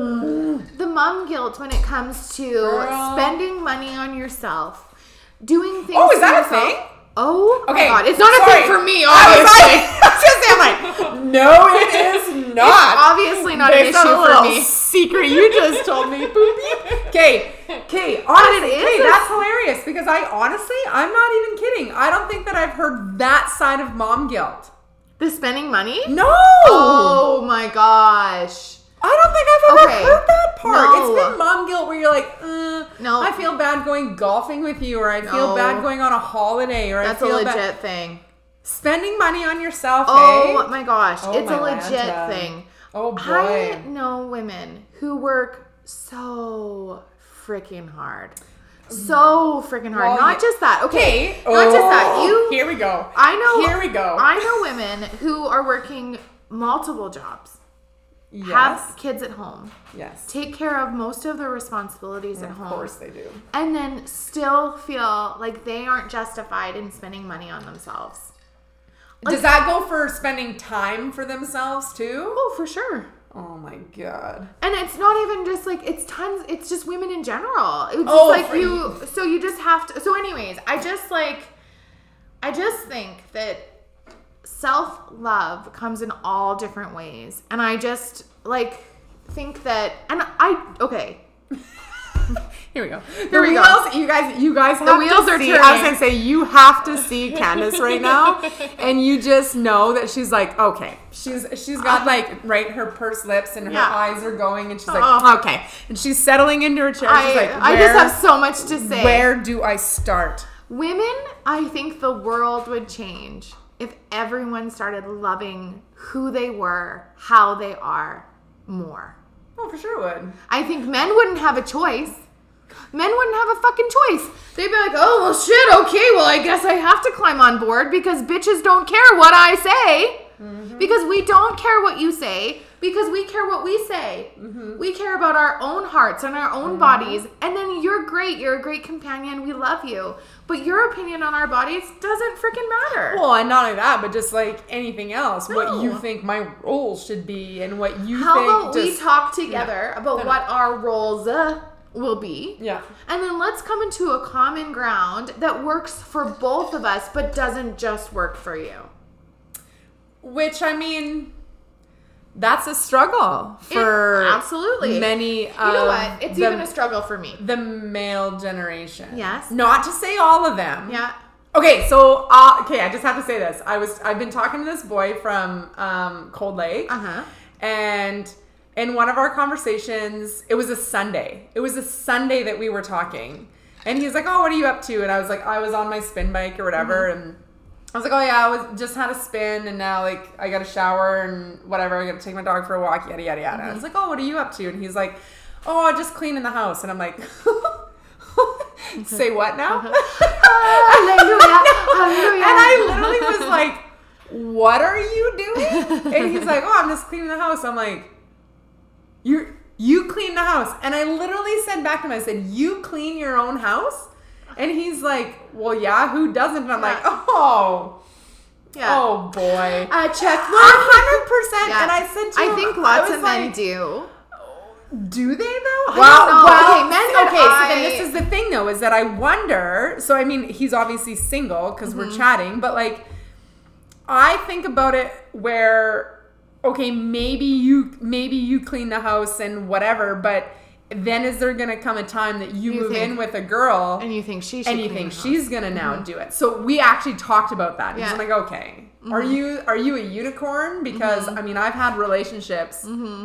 The mom guilt when it comes to spending money on yourself, doing things. Oh, is that yourself. a thing? Oh okay. My God. It's not a thing for me, obviously. I'm like, no, it is not. It's obviously not an issue for me. Secret you just told me. Okay, honestly, that's hilarious because I'm not even kidding. I don't think that I've heard that side of mom guilt. The spending money? No. Oh my gosh. I don't think I've ever heard that part. No. It's been mom guilt where you're like, no, I feel bad going golfing with you, or I feel bad going on a holiday, or that's I feel a legit thing. Spending money on yourself, oh my gosh, oh it's a legit thing. Oh boy. I know women who work so freaking hard. So freaking hard. Well, not just that. Okay. Not just that. Here we go. Here we go. I know women who are working multiple jobs. Yes. Have kids at home. Yes. Take care of most of the responsibilities at home. Of course they do. And then still feel like they aren't justified in spending money on themselves. Does that go for spending time for themselves too? Oh, for sure. Oh my God. And it's not even just like, it's just women in general. It's just so you just have to, so anyways, I just think that self-love comes in all different ways. And I just think that, okay. Here we go. Here we go. You guys have the wheels are see. turning. I was gonna say you have to see Candace right now, and you just know that she's like, okay, she's got her pursed lips and her eyes are going, and she's like, okay, and she's settling into her chair. She's like, I just have so much to say. Where do I start? Women, I think the world would change if everyone started loving who they were, how they are more. Oh, for sure would. I think men wouldn't have a choice. Men wouldn't have a fucking choice. They'd be like, oh, well, shit, okay, well, I guess I have to climb on board because bitches don't care what I say. Mm-hmm. Because we don't care what you say. Because we care what we say. Mm-hmm. We care about our own hearts and our own bodies. And then you're great. You're a great companion. We love you. But your opinion on our bodies doesn't freaking matter. Well, and not only that, but just like anything else, what you think my role should be and what you think. How about we talk together about what our roles will be? Yeah. And then let's come into a common ground that works for both of us, but doesn't just work for you. Which, I mean, that's a struggle for absolutely many. You know what? It's even a struggle for me. The male generation. Yes. Not to say all of them. Yeah. Okay, so I just have to say this. I've been talking to this boy from Cold Lake. Uh-huh. And in one of our conversations, it was a Sunday. It was a Sunday that we were talking. And he was like, oh, what are you up to? And I was like, I was on my spin bike or whatever. Mm-hmm. And I was like, oh yeah, I just had a spin and now I got a shower and whatever. I got to take my dog for a walk, yada, yada, yada. Mm-hmm. I was like, oh, what are you up to? And he's like, oh, just cleaning the house. And I'm like, say what now? Hallelujah. Hallelujah. And I literally was like, what are you doing? And he's like, oh, I'm just cleaning the house. I'm like, you clean the house. And I literally said back to him, I said, you clean your own house? And he's like, well, yeah, who doesn't? And I'm like, oh. Yeah. Oh, boy. Check 100%. Yeah. And I said to him, I think lots of men do. Do they though? Well, okay, men. So then this is the thing though, is that I wonder. So I mean, he's obviously single because we're chatting, but like, I think about it where, okay, maybe you clean the house and whatever, but then is there gonna come a time that you move in with a girl and you think she's gonna now do it? So we actually talked about that. Yeah. I'm like, okay, are you a unicorn? Because I mean, I've had relationships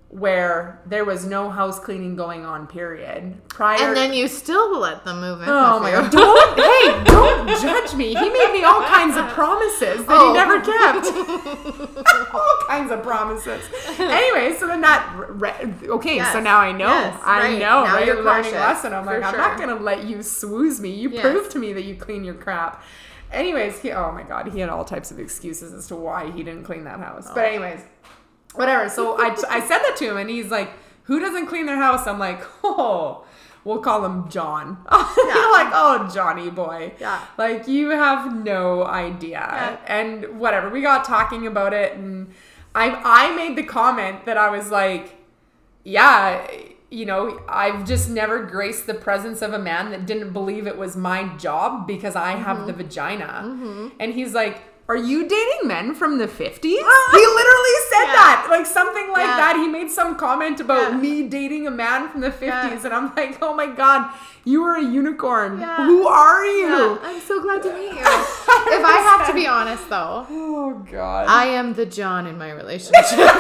where there was no house cleaning going on, period. Prior, And then you still let them move in. oh my with God! you. Don't judge me. He made me all kinds of promises that he never kept. All kinds of promises. Anyway, so then okay. Yes. So now I know. Yes, I right. know. Now Right? you're Learning cautious, lesson. I'm like, for I'm not sure. gonna let you swooze me. You Yes. proved to me that you clean your crap. Anyways, oh my God, he had all types of excuses as to why he didn't clean that house. But anyways, whatever. So I said that to him, and he's like, "Who doesn't clean their house?" I'm like, "Oh, we'll call him John." You're like, "Oh, Johnny boy." Yeah. Like, you have no idea. Yeah. And whatever. We got talking about it, and I made the comment that I was like, "Yeah, you know, I've just never graced the presence of a man that didn't believe it was my job because I have the vagina." And he's like, "Are you dating men from the 50s?" He literally said that. Like, something like that. He made some comment about me dating a man from the 50s. And I'm like, oh my God, you are a unicorn. Yeah. Who are you? Yeah, I'm so glad to meet you. If I have to be honest, though, Oh God. I am the John in my relationship.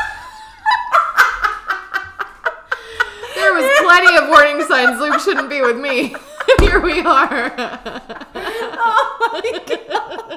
There was plenty of warning signs Luke shouldn't be with me. Here we are. Oh my God.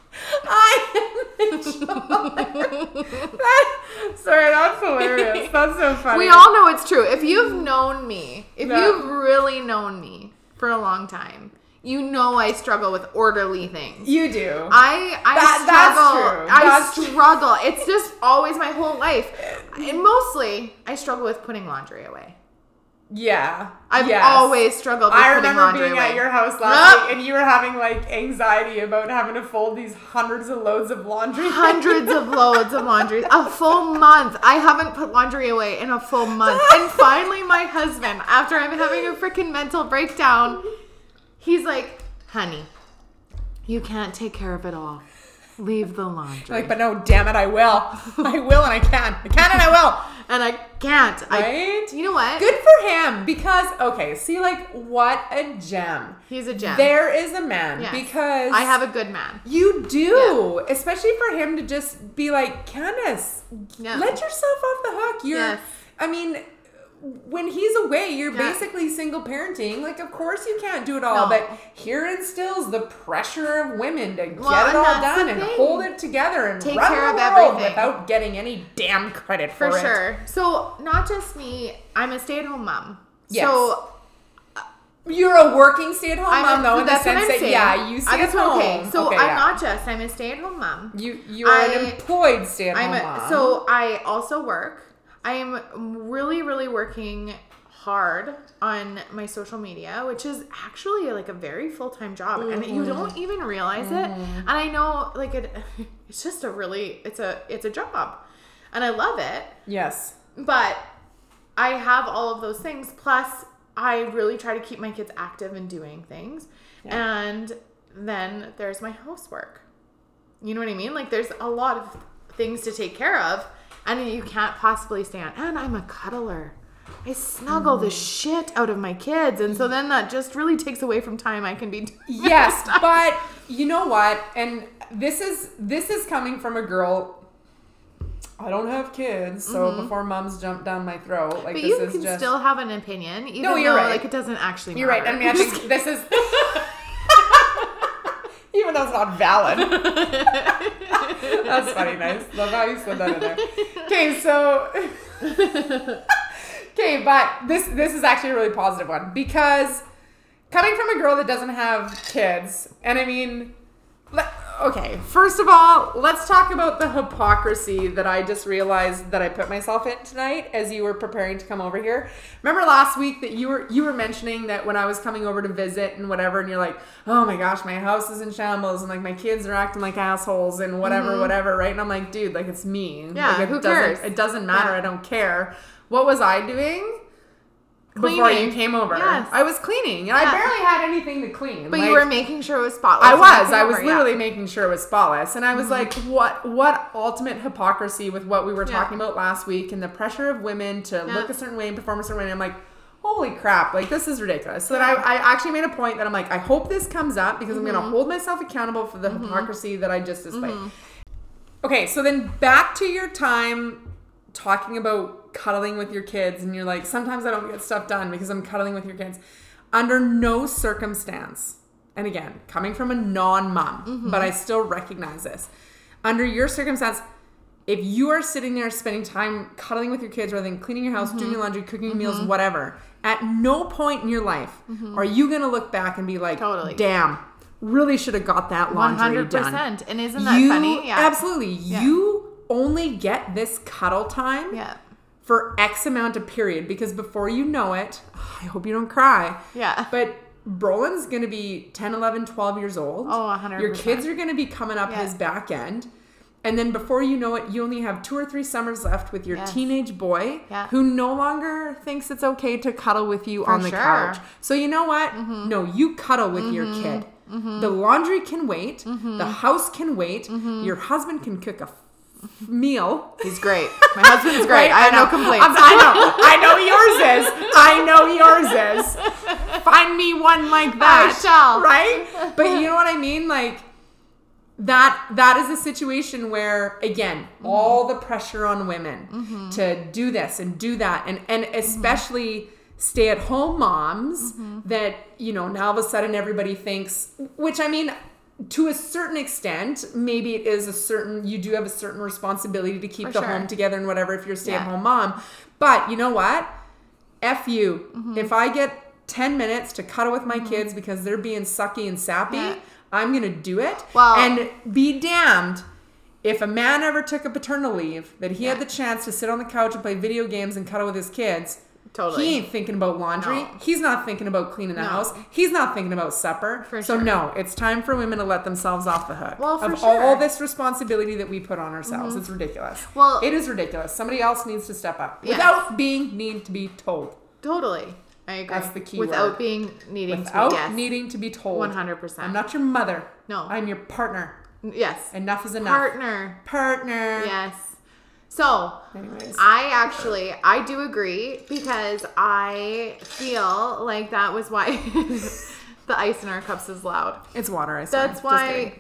I am the John. Sorry, that's hilarious. That's so funny. We all know it's true. If you've known me, if No. you've really known me for a long time, you know I struggle with orderly things. You do. I That's struggle. true. I That's true. struggle. It's just always my whole life. And mostly, I struggle with putting laundry away. Yeah. I've Yes. always struggled with I putting remember laundry being away. at your house last week, and you were having like anxiety about having to fold these hundreds of loads of laundry. Hundreds of loads of laundry. A full month. I haven't put laundry away in a full month. And finally, my husband, after I'm having a freaking mental breakdown, he's like, "Honey, you can't take care of it all. Leave the laundry." Like, but no, damn it, I will. I will and I can. I can and I will. And I can't. Right? You know what? Good for him, because, okay, see, like, what a gem. He's a gem. There is a man, Yes. because I have a good man. you do, especially for him to just be like, Candace, Yeah. let yourself off the hook. You're, Yes. I mean, when he's away, you're Yeah. basically single parenting. Like, of course you can't do it all, No. but here instills the pressure of women to get Well, it and all that's done the and thing. hold it together and Take run care the of world everything. without getting any damn credit for, For it. sure. So, not just me, I'm a stay-at-home mom. Yes. So, You're a working stay-at-home I'm mom, though, in the that's what sense I'm that, saying. yeah, you stay at That's home. okay. So, Okay, I'm yeah. not just, I'm a stay-at-home mom. You are an employed stay-at-home mom. So, I also work. I am really, really working hard on my social media, which is actually like a very full-time job, and you don't even realize it. And I know, like, it's just it's a job, and I love it. Yes. But I have all of those things. Plus, I really try to keep my kids active and doing things. Yeah. And then there's my housework. You know what I mean? Like, there's a lot of things to take care of, and you can't possibly stand. And I'm a cuddler. I snuggle the shit out of my kids. And so then that just really takes away from time I can be doing Yes, stuff. but you know what? And this is coming from a girl. I don't have kids, so before moms jump down my throat, like, But this you is can just still have an opinion, even No, you're though right. like it doesn't actually You're right. matter. I mean, I think this is even though it's not valid. That's funny. Nice. Love how you slid that in there. Okay, so okay, but this is actually a really positive one, because coming from a girl that doesn't have kids, and I mean, okay, first of all, let's talk about the hypocrisy that I just realized that I put myself in tonight as you were preparing to come over here. Remember last week that you were mentioning that when I was coming over to visit and whatever, and you're like, oh my gosh, my house is in shambles, and like my kids are acting like assholes and whatever, right? And I'm like, dude, like, it's me. Yeah, like, who cares? It doesn't matter. Yeah. I don't care. What was I doing? Before Cleaning. you came over. Yes. I was cleaning, and I Yeah. barely had anything to clean. But Like, you were making sure it was spotless. I when was came over, literally making sure it was spotless. And I was like, what ultimate hypocrisy with what we were Yeah. talking about last week and the pressure of women to Yeah. look a certain way and perform a certain way. And I'm like, holy crap, like, this is ridiculous. So then I actually made a point that I'm like, I hope this comes up, because I'm going to hold myself accountable for the hypocrisy that I just displayed. Okay, so then back to your time talking about cuddling with your kids and you're like, sometimes I don't get stuff done because I'm cuddling with your kids. Under no circumstance, and again, coming from a non-mom, but I still recognize this. Under your circumstance, if you are sitting there spending time cuddling with your kids rather than cleaning your house, doing your laundry, cooking your meals, whatever, at no point in your life are you going to look back and be like, damn, really should have got that laundry 100%. done. And isn't that funny? Yeah. Absolutely. Yeah. You only get this cuddle time for X amount of period, because before you know it, I hope you don't cry. Yeah. But Brolin's going to be 10, 11, 12 years old. Oh, 100%. Your kids are going to be coming up his back end. And then before you know it, you only have 2 or 3 summers left with your teenage boy who no longer thinks it's okay to cuddle with you on the couch. So you know what? No, you cuddle with your kid. The laundry can wait. The house can wait. Your husband can cook a meal. He's great. My husband is great. I have no complaints. I know yours is. Find me one like that. I shall. Right? But you know what I mean? Like, that is a situation where, again, all the pressure on women to do this and do that, and especially stay-at-home moms that, you know, now all of a sudden everybody thinks, which, I mean, to a certain extent, maybe it is you do have a certain responsibility to keep the home together and whatever if you're a stay-at-home mom. But you know what? F you. If I get 10 minutes to cuddle with my kids because they're being sucky and sappy, I'm going to do it. Well, and be damned if a man ever took a paternal leave that he had the chance to sit on the couch and play video games and cuddle with his kids. Totally. He ain't thinking about laundry. No. He's not thinking about cleaning the house. He's not thinking about supper. So no, it's time for women to let themselves off the hook of all this responsibility that we put on ourselves. It's ridiculous. Well, it is ridiculous. Somebody else needs to step up without need to be told. Totally. I agree. That's the key word. Without needing to be told. 100%. I'm not your mother. No. I'm your partner. Yes. Enough is enough. Partner. Yes. So, anyways. I do agree, because I feel like that was why the ice in our cups is loud. It's water, I That's why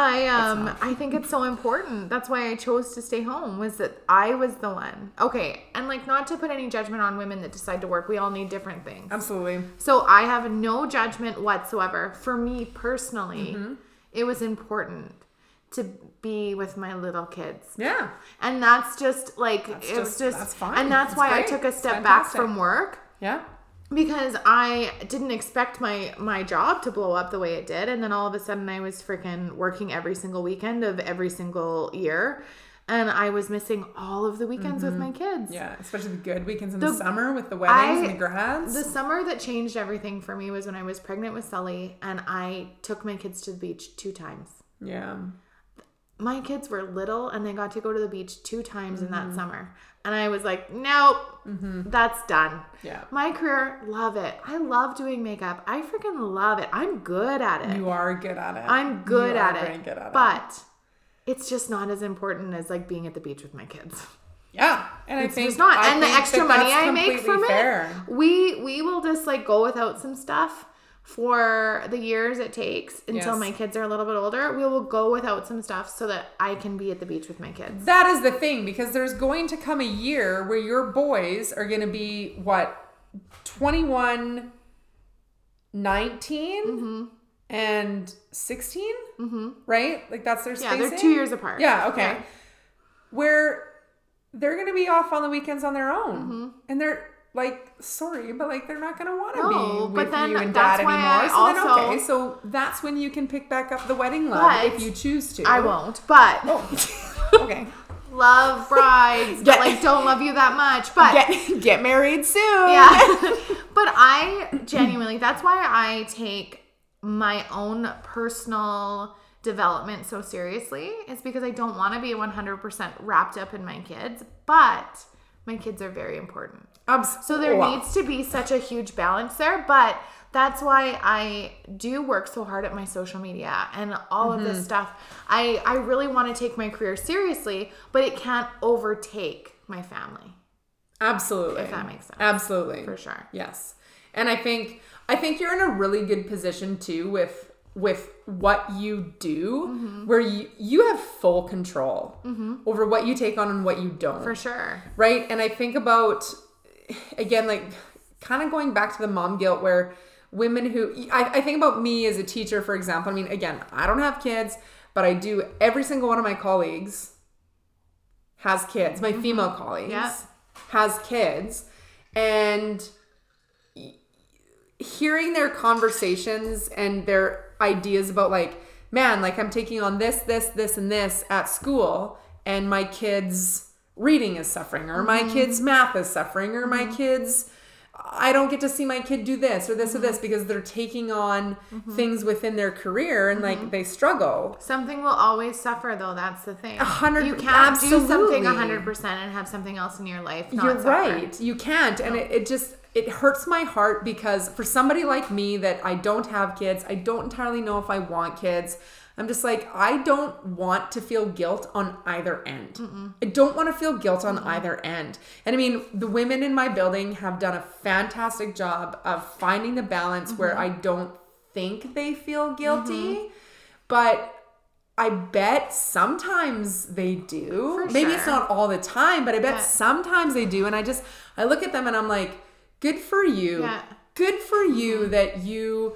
I think it's so important. That's why I chose to stay home, was that I was the one. Okay, and like, not to put any judgment on women that decide to work. We all need different things. Absolutely. So I have no judgment whatsoever. For me personally, it was important to be with my little kids. Yeah. And that's just like, that's fine. And that's why I took a step back from work. Yeah. Because I didn't expect my job to blow up the way it did. And then all of a sudden I was freaking working every single weekend of every single year. And I was missing all of the weekends with my kids. Yeah, especially the good weekends in the summer with the weddings and the grads. The summer that changed everything for me was when I was pregnant with Sully and I took my kids to the beach 2 times. Yeah. My kids were little and they got to go to the beach 2 times in that summer. And I was like, nope, that's done. Yeah. My career, love it. I love doing makeup. I freaking love it. I'm good at it. You are good at it. I'm good at it. Very good at it. But it's just not as important as like being at the beach with my kids. Yeah. And it's just not. And the extra money I make from it, we will just like go without some stuff for the years it takes until my kids are a little bit older. We will go without some stuff so that I can be at the beach with my kids. That is the thing, because there's going to come a year where your boys are going to be, 21, 19, and 16? Right? Like that's their spacing? Yeah, they're 2 years apart. Yeah, okay. Yeah. Where they're going to be off on the weekends on their own. And they're like, sorry, but like they're not going to want to be with you and dad anymore. So that's when you can pick back up the wedding love if you choose to. I won't, but okay. Love brides, but like don't love you that much. But get married soon. Yeah. But I genuinely, that's why I take my own personal development so seriously. It's because I don't want to be 100% wrapped up in my kids, but my kids are very important. So there needs to be such a huge balance there, but that's why I do work so hard at my social media and all of this stuff. I really want to take my career seriously, but it can't overtake my family. Absolutely. If that makes sense. Absolutely. For sure. Yes. And I think you're in a really good position too with with what you do, where you have full control over what you take on and what you don't. For sure. Right? And I think about, again, like kind of going back to the mom guilt where women who, I think about me as a teacher, for example. I mean, again, I don't have kids, but I do, every single one of my colleagues has kids. My female colleagues has kids. And hearing their conversations and their ideas about like, man, like I'm taking on this, and this at school, and my kid's reading is suffering, or my kid's math is suffering, or my kid's, I don't get to see my kid do this or this or this because they're taking on things within their career and like they struggle. Something will always suffer though. That's the thing. 100%. You can't do something 100% and have something else in your life not You're suffer. right. You can't. And it hurts my heart because for somebody like me that I don't have kids, I don't entirely know if I want kids. I'm just like, I don't want to feel guilt on either end. I don't want to feel guilt on either end. And I mean, the women in my building have done a fantastic job of finding the balance where I don't think they feel guilty, but I bet sometimes they do. For Maybe sure. it's not all the time, but I bet sometimes they do. And I look at them and I'm like, good for you. Yeah. Good for you that you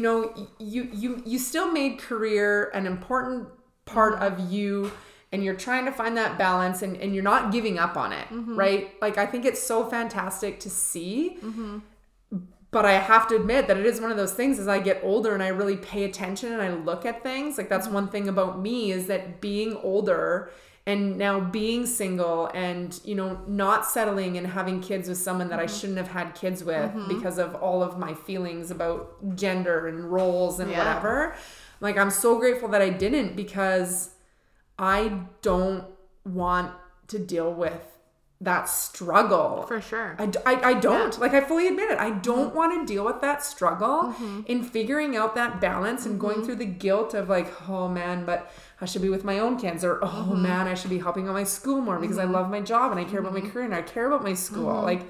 still made career an important part of you, and you're trying to find that balance and you're not giving up on it, right? Like, I think it's so fantastic to see, but I have to admit that it is one of those things as I get older and I really pay attention and I look at things, like that's one thing about me is that being older and now being single and, not settling and having kids with someone that I shouldn't have had kids with because of all of my feelings about gender and roles and whatever. Like, I'm so grateful that I didn't because I don't want to deal with that struggle. For sure. I don't. Yeah. Like, I fully admit it. I don't want to deal with that struggle in figuring out that balance and going through the guilt of like, oh man, but I should be with my own kids, or oh man, I should be helping out my school more because I love my job and I care about my career and I care about my school. Like,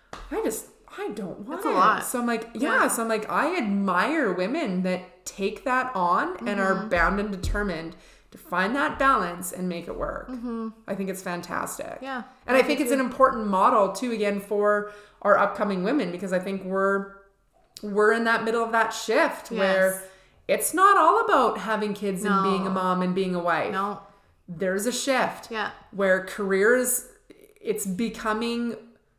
I don't want That's a lot. So I'm like, so I'm like, I admire women that take that on and are bound and determined to find that balance and make it work. I think it's fantastic. Yeah. And I think it's an important model too, again, for our upcoming women, because I think we're in that middle of that shift where it's not all about having kids and being a mom and being a wife. No. There's a shift Yeah. where careers, it's becoming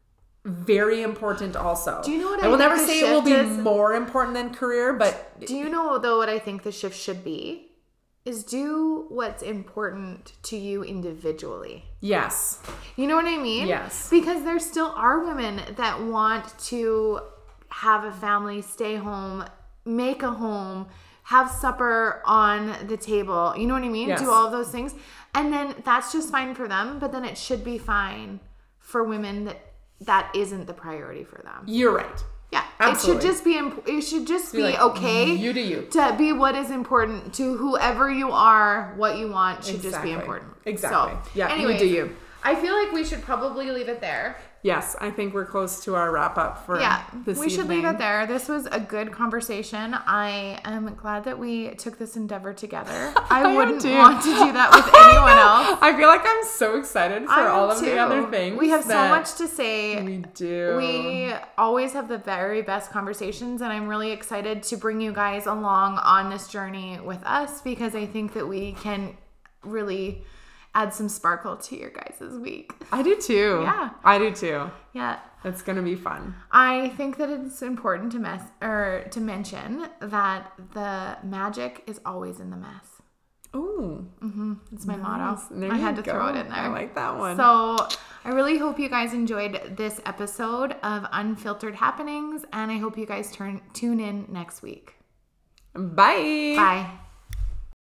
very important also. Do you know what I will think never the say it will be shift is? more important than career, but Do you know though what I think the shift should be? Is do what's important to you individually. yes. You know what I mean? Yes. Because there still are women that want to have a family, stay home, make a home, have supper on the table. You know what I mean? Yes. Do all of those things. And then that's just fine for them. But then it should be fine for women that isn't the priority for them. You're right. Yeah. Absolutely. It should just be like, okay. You do you. To be what is important to whoever you are, what you want should just be important. Exactly. So, Yeah, anyways, you do you. I feel like we should probably leave it there. Yes, I think we're close to our wrap up for this we should leave evening. it there. This was a good conversation. I am glad that we took this endeavor together. I wouldn't too. want to do that with anyone else. I feel like I'm so excited for all of the other things. We have so that much to say. We do. We always have the very best conversations, and I'm really excited to bring you guys along on this journey with us because I think that we can really add some sparkle to your guys' week. I do too. Yeah. I do too. Yeah. It's going to be fun. I think that it's important to mention that the magic is always in the mess. Ooh. It's my motto. There I you had to throw go. it in there. I like that one. So I really hope you guys enjoyed this episode of Unfiltered Happenings, and I hope you guys tune in next week. Bye. Bye.